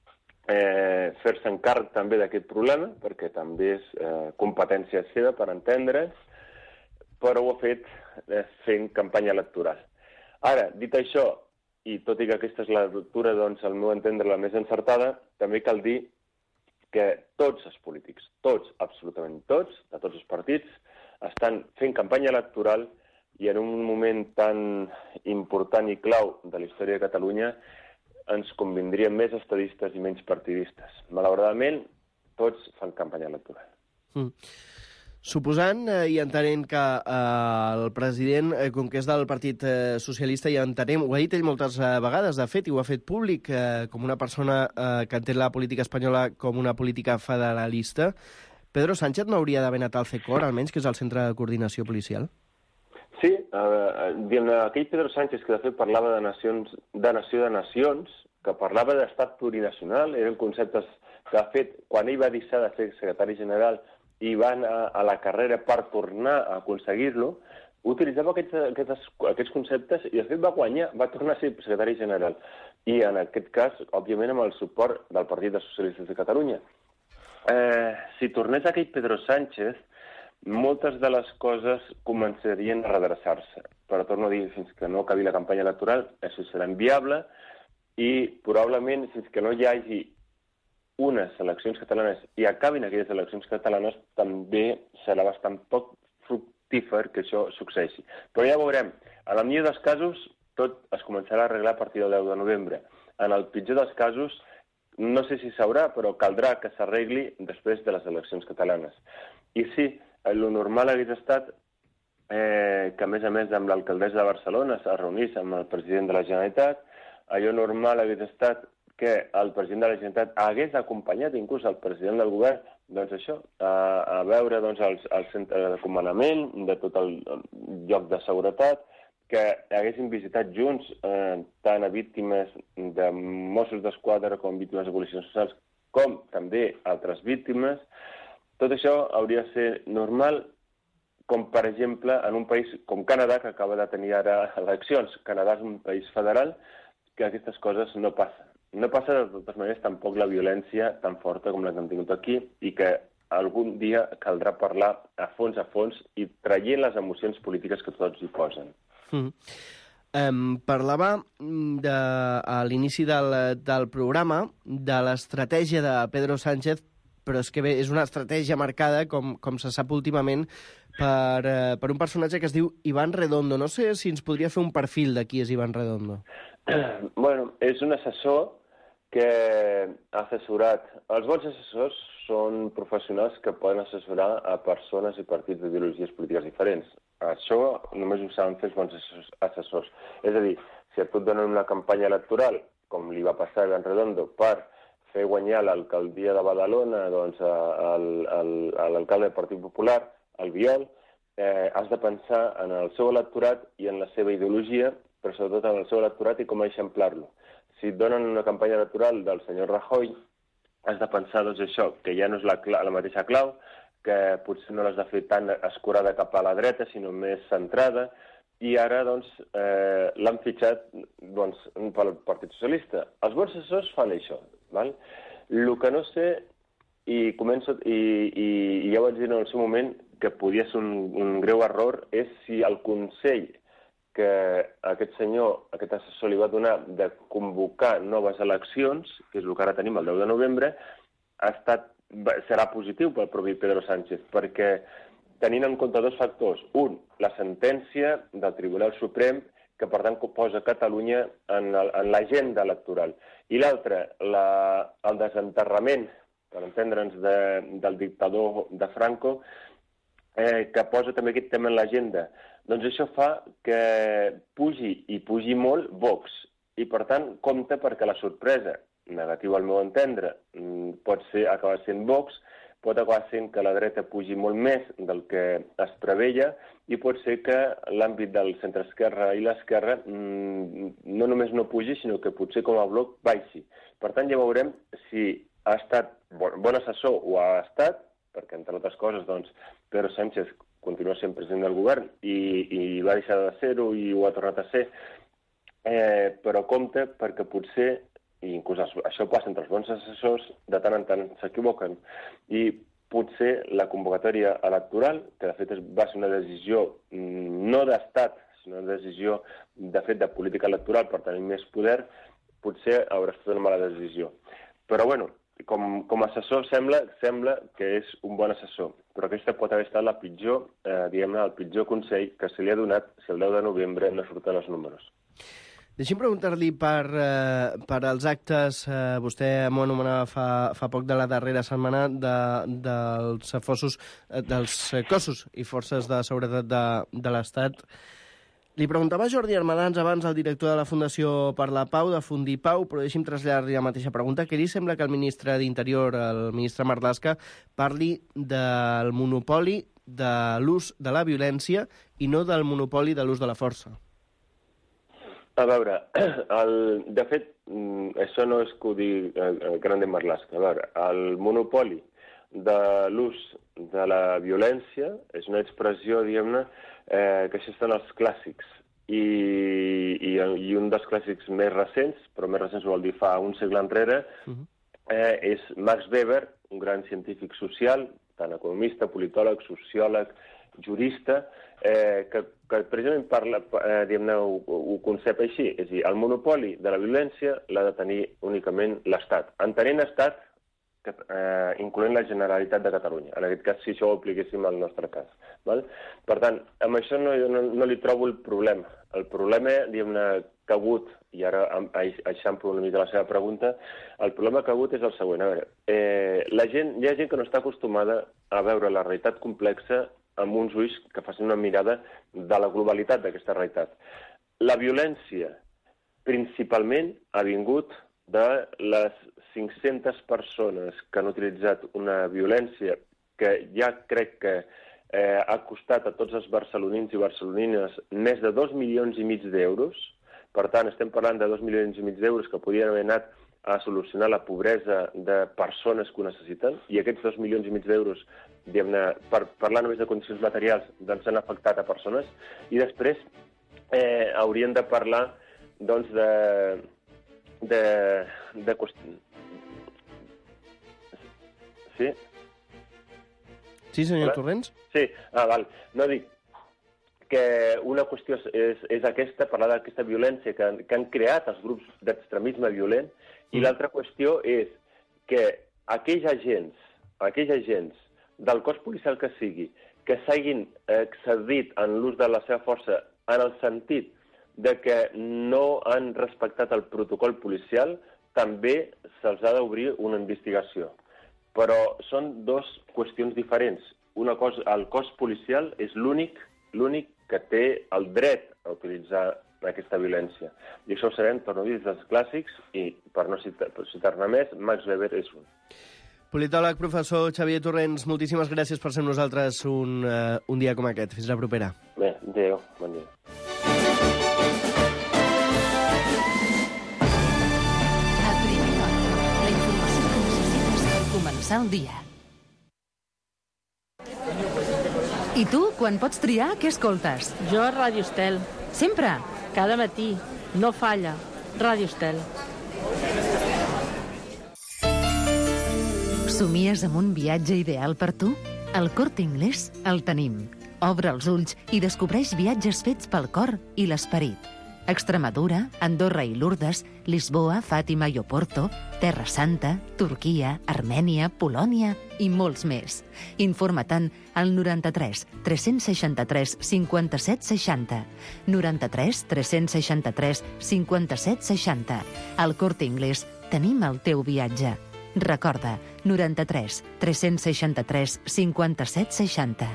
fer-se encàrrec també d'aquest problema, perquè també és competència seva per entendre's, però ho ha fet fent campanya electoral. Ara, dit això, i tot i que aquesta és la lectura, al meu entendre, la més encertada, també cal dir que tots els polítics, tots, absolutament tots, de tots els partits, estan fent campanya electoral i en un moment tan important i clau de la història de Catalunya ens convindrien més estadistes i menys partidistes. Malauradament, tots fan campanya electoral. Suposant i entenent que el president, com que és del Partit Socialista, ja entenem, ho ha dit ell moltes vegades, de fet, i ho ha fet públic, com una persona que entén la política espanyola com una política federalista, Pedro Sánchez no hauria d'haver anat al CECOR, almenys, que és el Centre de Coordinació Policial? Sí, aquell Pedro Sánchez que de fet parlava de nació de nacions, que parlava d'estat plurinacional, eren conceptes que de fet, quan ell va deixar de ser secretari general i va anar a la carrera per tornar a aconseguir-lo, utilitzava aquests conceptes i de fet va guanyar, va tornar a ser secretari general. I en aquest cas, òbviament, amb el suport del Partit dels Socialistes de Catalunya. Si tornés aquell Pedro Sánchez, moltes de les coses començarien a redreçar-se. Però torno a dir, fins que no acabi la campanya electoral, això serà inviable i probablement fins que no hi hagi unes eleccions catalanes i acabin aquelles eleccions catalanes, també serà bastant poc fructífer que això succeeixi. Però ja veurem. En el millor dels casos, tot es començarà a arreglar a partir del 10 de novembre. En el pitjor dels casos, no sé si s'haurà, però caldrà que s'arregli després de les eleccions catalanes. I sí, el normal hagués estat que, a més, amb l'alcaldessa de Barcelona es reunís amb el president de la Generalitat. Allò normal hagués estat que el president de la Generalitat hagués acompanyat inclús el president del govern, doncs això, a veure el centre de comandament de tot el lloc de seguretat, que haguessin visitat junts tant a víctimes de Mossos d'Esquadra com víctimes de policies socials, com també altres víctimes. Tot això hauria de ser normal, com per exemple en un país com Canadà, que acaba de tenir ara eleccions. Canadà és un país federal, que aquestes coses no passen. No passa de totes maneres tampoc la violència tan forta com la que hem tingut aquí i que algun dia caldrà parlar a fons i traient les emocions polítiques que tots hi posen. Parlava a l'inici del programa de l'estratègia de Pedro Sánchez, però és que bé, és una estratègia marcada, com se sap últimament, per un personatge que es diu Iván Redondo. No sé si ens podria fer un perfil de qui és Iván Redondo. Bueno, és un assessor que ha assessorat. Els bons assessors són professionals que poden assessorar a persones i partits d'ideologies polítiques diferents. Això només ho saben fer els bons assessors. És a dir, si a tu et donen una campanya electoral, com li va passar a Iván Redondo, per fer guanyar l'alcaldia de Badalona a l'alcalde del Partit Popular, el Biol, has de pensar en el seu electorat i en la seva ideologia, però sobretot en el seu electorat i com eixamplar-lo. Si et donen una campanya electoral del senyor Rajoy, has de pensar, doncs, això, que ja no és la mateixa clau, que potser no l'has de fer tan escurada cap a la dreta, sinó més centrada, i ara, doncs, l'han fitxat pel Partit Socialista. Els bons assessors fan això, val? El que no sé, i ja ho vaig dir en el seu moment, que podia ser un greu error, és si el consell que aquest assessor li va donar de convocar noves eleccions, que és el que ara tenim el 10 de novembre, serà positiu pel propi Pedro Sánchez, perquè tenint en compte dos factors. Un, la sentència del Tribunal Suprem, que per tant posa Catalunya en l'agenda electoral. I l'altre, el desenterrament, per entendre'ns, del dictador de Franco, que posa també aquest tema en l'agenda. Doncs això fa que pugi molt Vox. I, per tant, compte perquè la sorpresa, negativa al meu entendre, pot acabar sent Vox, pot acabar sent que la dreta pugi molt més del que es preveia i pot ser que l'àmbit del centre-esquerra i l'esquerra no només no pugi, sinó que potser com a bloc baixi. Per tant, ja veurem si ha estat bon assessor o ha estat, perquè, entre altres coses, doncs, Pedro Sánchez continua sent president del govern i va deixar de ser-ho i ho ha tornat a ser, però compte perquè potser, i inclús això passa entre els bons assessors, de tant en tant s'equivoquen, i potser la convocatòria electoral, que de fet va ser una decisió no d'estat, sinó una decisió de fet de política electoral per tenir més poder, potser haurà estat una mala decisió. Però bueno, com a assessor sembla que és un bon assessor, però aquesta pot haver estat la pitjor, el pitjor consell que se li ha donat si el 10 de novembre no surten els números. Deixi'm preguntar-li per als actes, vostè m'ho anomenava fa poc de la darrera setmana, dels cossos i forces de seguretat de l'Estat. Li preguntava a Jordi Armadans abans, el director de la Fundació per la Pau, de Fundipau, però deixi'm traslladar-li la mateixa pregunta, que li sembla que el ministre d'Interior, el ministre Marlaska, parli del monopoli de l'ús de la violència i no del monopoli de l'ús de la força. A veure, de fet, això no és que ho digui el gran de Marlaska. A veure, el monopoli de l'ús de la violència és una expressió, diguem-ne, que això estan els clàssics. I un dels clàssics més recents, però més recents vol dir fa un segle enrere, és Max Weber, un gran científic social, tant economista, politòleg, sociòleg, jurista, que precisament parla, diguem-ne, ho concep així. És a dir, el monopoli de la violència l'ha de tenir únicament l'Estat. Entenent Estat, incloent la Generalitat de Catalunya. En aquest cas, si això ho apliquéssim al nostre cas. Per tant, amb això no li trobo el problema. El problema, diguem-ne, que ha hagut, i ara eixamplo una mica la seva pregunta, el problema que ha hagut és el següent. A veure, hi ha gent que no està acostumada a veure la realitat complexa amb uns ulls que facin una mirada de la globalitat d'aquesta realitat. La violència, principalment, ha vingut de les 500 persones que han utilitzat una violència que ja crec que ha costat a tots els barcelonins i barcelonines més de 2,5 milions d'euros. Per tant, estem parlant de 2,5 milions d'euros que podrien haver anat a solucionar la pobresa de persones que ho necessiten, i aquests 2,5 milions d'euros, diguem-ne, per parlar només de condicions materials, doncs han afectat a persones, i després haurien de parlar, doncs, de qüestions. Sí? Sí, senyor Torrents? Sí, val. No, dic que una qüestió és aquesta, parlar d'aquesta violència que han creat els grups d'extremisme violent, i l'altra qüestió és que aquells agents del cos policial que sigui, que s'hagin excedit en l'ús de la seva força en el sentit de que no han respectat el protocol policial, també se'ls ha d'obrir una investigació. Però són dues qüestions diferents. Una cosa, el cos policial és l'únic que té el dret a utilitzar aquesta violència. I això ho sabem, torno a dir, dels clàssics, i per no citar-ne més, Max Weber és un. Politòleg, professor Xavier Torrents, moltíssimes gràcies per ser amb nosaltres un dia com aquest. Fins la propera. Bé, adéu, bon dia. Començar el dia. I tu, quan pots triar, què escoltes? Jo a Ràdio Estel. Sempre? Cada matí. No falla. Ràdio Estel. Somies amb un viatge ideal per tu? Al Corte Inglés el tenim. Obre els ulls i descobreix viatges fets pel cor i l'esperit. Extremadura, Andorra i Lourdes, Lisboa, Fàtima i Oporto, Terra Santa, Turquia, Armènia, Polònia i molts més. Informa-te'n al 93 363 57 60. 93 363 57 60. Al Corte Inglés tenim el teu viatge. Recorda, 93 363 57 60.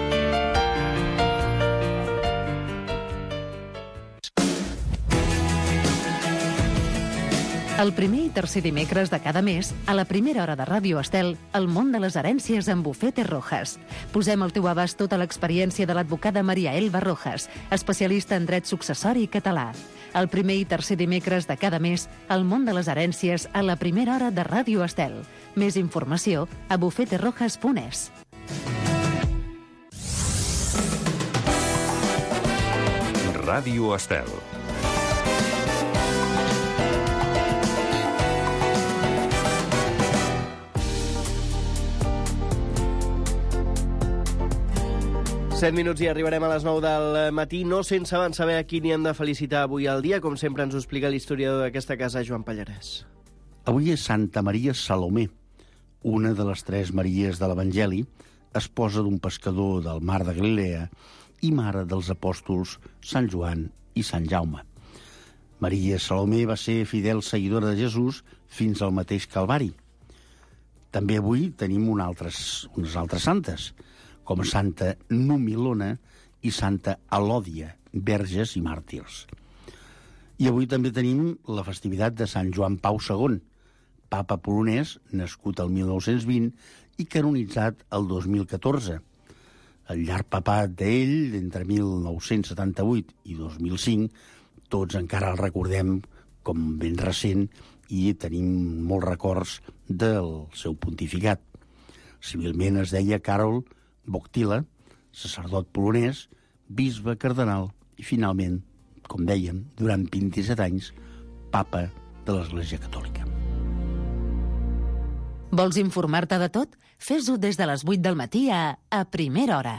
El primer i tercer dimecres de cada mes, a la primera hora de Ràdio Estel, el món de les herències amb Bufete Rojas. Posem al teu abast tota l'experiència de l'advocada Maria Elba Rojas, especialista en dret successori català. El primer i tercer dimecres de cada mes, el món de les herències a la primera hora de Ràdio Estel. Més informació a bufeterojas.es. Ràdio Estel. Set minuts i arribarem a les 9 del matí, no sense abans saber a qui n'hi hem de felicitar avui al dia. Com sempre ens ho explica l'historiador d'aquesta casa, Joan Pallarès. Avui és Santa Maria Salomé, una de les 3 Maries de l'Evangeli, esposa d'un pescador del mar de Galilea i mare dels apòstols Sant Joan i Sant Jaume. Maria Salomé va ser fidel seguidora de Jesús fins al mateix Calvari. També avui tenim unes altres santes, com Santa Numilona i Santa Elòdia verges i màrtirs. I avui també tenim la festivitat de Sant Joan Pau II, papa polonès, nascut el 1920 i canonitzat el 2014. El llarg papat d'ell, entre 1978 i 2005, tots encara el recordem com ben recent i tenim molts records del seu pontificat. Civilment es deia Karol Wojtyła, sacerdot polonès, bisbe cardenal i, finalment, com dèiem, durant 27 anys, papa de l'Església Catòlica. Vols informar-te de tot? Fes-ho des de les 8 del matí a Primera Hora.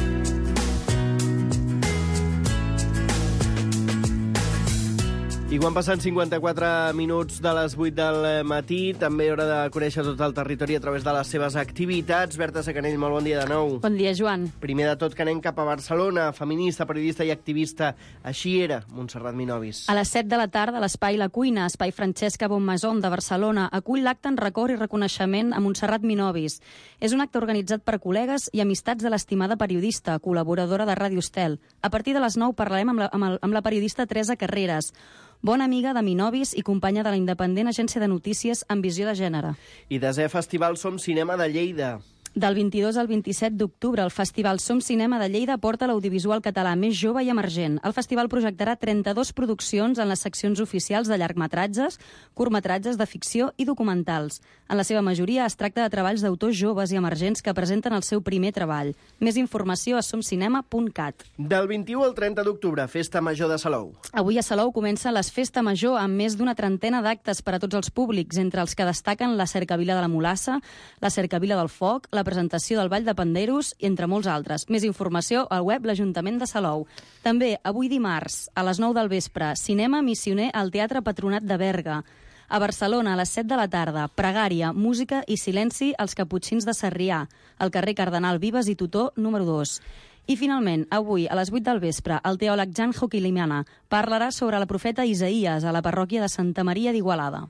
I quan passen 54 minuts de les 8 del matí, també hora de conèixer tot el territori a través de les seves activitats. Berta Sacanell, molt bon dia de nou. Bon dia, Joan. Primer de tot que anem cap a Barcelona. Feminista, periodista i activista. Així era Montserrat Minovis. A les 7 de la tarda, l'Espai La Cuina, Espai Francesca Bonmaison de Barcelona, acull l'acte en record i reconeixement a Montserrat Minovis. És un acte organitzat per col·legues i amistats de l'estimada periodista, col·laboradora de Ràdio Estel. A partir de les 9 parlarem amb la periodista Teresa Carreras, bona amiga de Minovis i companya de la independent agència de notícies amb visió de gènere. I desè Festival Som Cinema de Lleida. Del 22 al 27 d'octubre, el Festival Som Cinema de Lleida porta l'audiovisual català més jove i emergent. El festival projectarà 32 produccions en les seccions oficials de llargmetratges, curtmetratges de ficció i documentals. En la seva majoria es tracta de treballs d'autors joves i emergents que presenten el seu primer treball. Més informació a somcinema.cat. Del 21 al 30 d'octubre, Festa Major de Salou. Avui a Salou comença les Festa Major amb més d'una trentena d'actes per a tots els públics, entre els que destaquen la Cercavila de la Mulassa, la Cercavila del Foc, la presentació del Ball de Panderos i entre molts altres. Més informació al web l'Ajuntament de Salou. També, avui dimarts, a les 9 del vespre, cinema missioner al Teatre Patronat de Berga. A Barcelona, a les 7 de la tarda, pregària, música i silenci als Caputxins de Sarrià, al carrer Cardenal Vives i Tutó, número 2. I, finalment, avui, a les 8 del vespre, el teòleg Jan Hoquilimana parlarà sobre la profeta Isaïes a la parròquia de Santa Maria d'Igualada.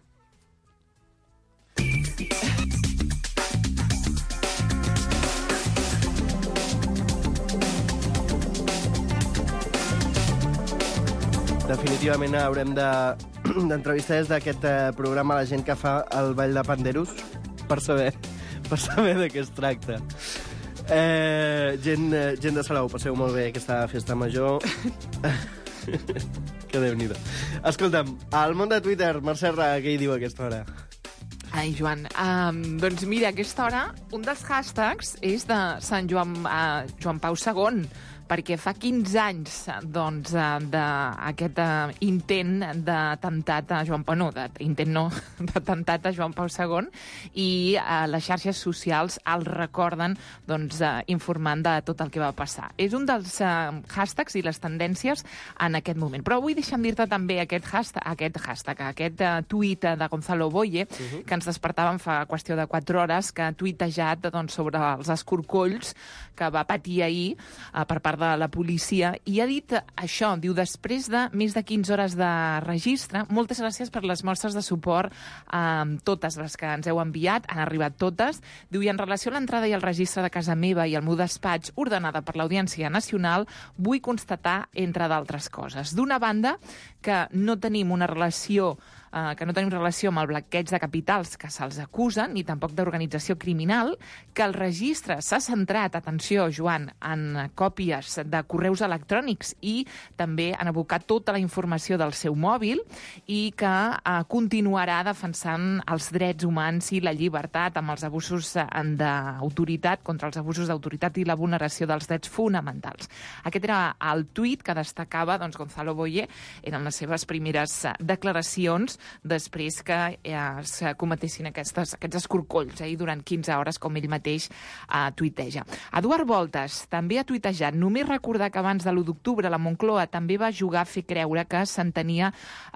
Definitivament haurem d'entrevistar des d'aquest programa la gent que fa el Ball de Panderos per saber de què es tracta. Gent de Salou, passeu molt bé aquesta festa major. Que Déu-n'hi-do. Escolta'm, al món de Twitter, Mercè Ra, què hi diu a aquesta hora? Ai, Joan, doncs mira, a aquesta hora un dels hashtags és de Sant Joan Pau II, perquè fa 15 anys doncs, d'aquest intent d'atemptat a Joan Pau, d'atemptat a Joan Pau II, i les xarxes socials el recorden doncs, informant de tot el que va passar. És un dels hashtags i les tendències en aquest moment. Però avui deixa'm dir-te també aquest tuit de Gonzalo Boye, que ens despertàvem fa qüestió de 4 hores, que ha tuitejat doncs, sobre els escorcolls que va patir ahir per part de la policia, i ha dit això, diu, després de més de 15 hores de registre, moltes gràcies per les mostres de suport, totes les que ens heu enviat, han arribat totes, diu, i en relació a l'entrada i el registre de casa meva i el meu despatx, ordenada per l'Audiència Nacional, vull constatar, entre d'altres coses. D'una banda, que no tenim relació amb el blanqueig de capitals que se'ls acusa, ni tampoc d'organització criminal, que el registre s'ha centrat, atenció, Joan, en còpies de correus electrònics i també han abocat tota la informació del seu mòbil, i que continuarà defensant els drets humans i la llibertat amb els abusos d'autoritat, contra els abusos d'autoritat i la vulneració dels drets fonamentals. Aquest era el tuit que destacava doncs, Gonzalo Boye, eren les seves primeres declaracions després que es cometessin aquests escorcolls durant 15 hores, com ell mateix tuiteja. Eduard Voltes també ha tuitejat: només recordar que abans de l'1 d'octubre la Moncloa també va jugar a fer creure que s'entenia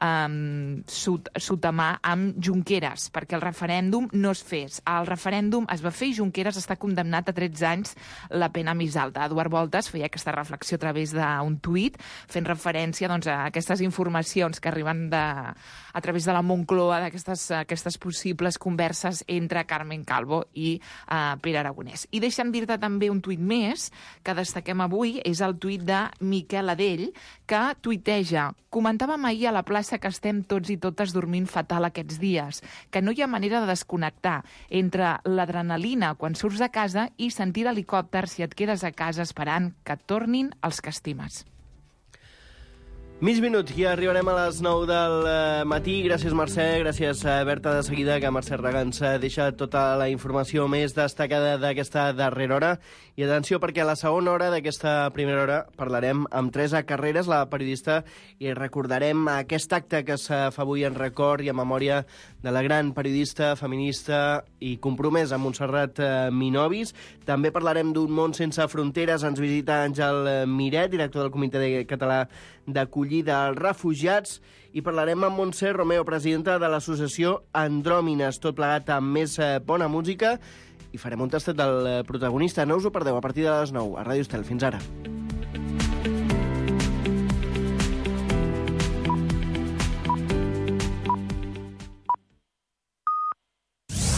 sotamà amb Junqueras, perquè el referèndum no es fes. El referèndum es va fer i Junqueras està condemnat a 13 anys, la pena més alta. Eduard Voltes feia aquesta reflexió a través d'un tuit, fent referència doncs, a aquestes informacions que arriben a través través de la Moncloa d'aquestes possibles converses entre Carmen Calvo i Pere Aragonès. I deixa'm dir-te també un tuit més que destaquem avui, és el tuit de Miquel Adell, que tuiteja: comentàvem ahir a la plaça que estem tots i totes dormint fatal aquests dies, que no hi ha manera de desconnectar entre l'adrenalina quan surts de casa i sentir l'helicòpter si et quedes a casa esperant que tornin els que estimes. Mig minut, ja arribarem a les 9 del matí. Gràcies, Mercè. Gràcies, Berta. De seguida, que Mercè Raga ens deixa tota la informació més destacada d'aquesta darrera hora. I atenció, perquè a la segona hora d'aquesta primera hora parlarem amb Teresa Carreras, la periodista, i recordarem aquest acte que es fa avui en record i en memòria de la gran periodista, feminista i compromesa Montserrat Minovis. També parlarem d'un món sense fronteres. Ens visita Àngel Miret, director del Comitè Català d'Acollida als Refugiats, i parlarem amb Montse Romeo, presidenta de l'associació Andròmines, tot plegat amb més bona música, i farem un tastet del protagonista. No us ho perdeu, a partir de les 9 a Ràdio Estel. Fins ara.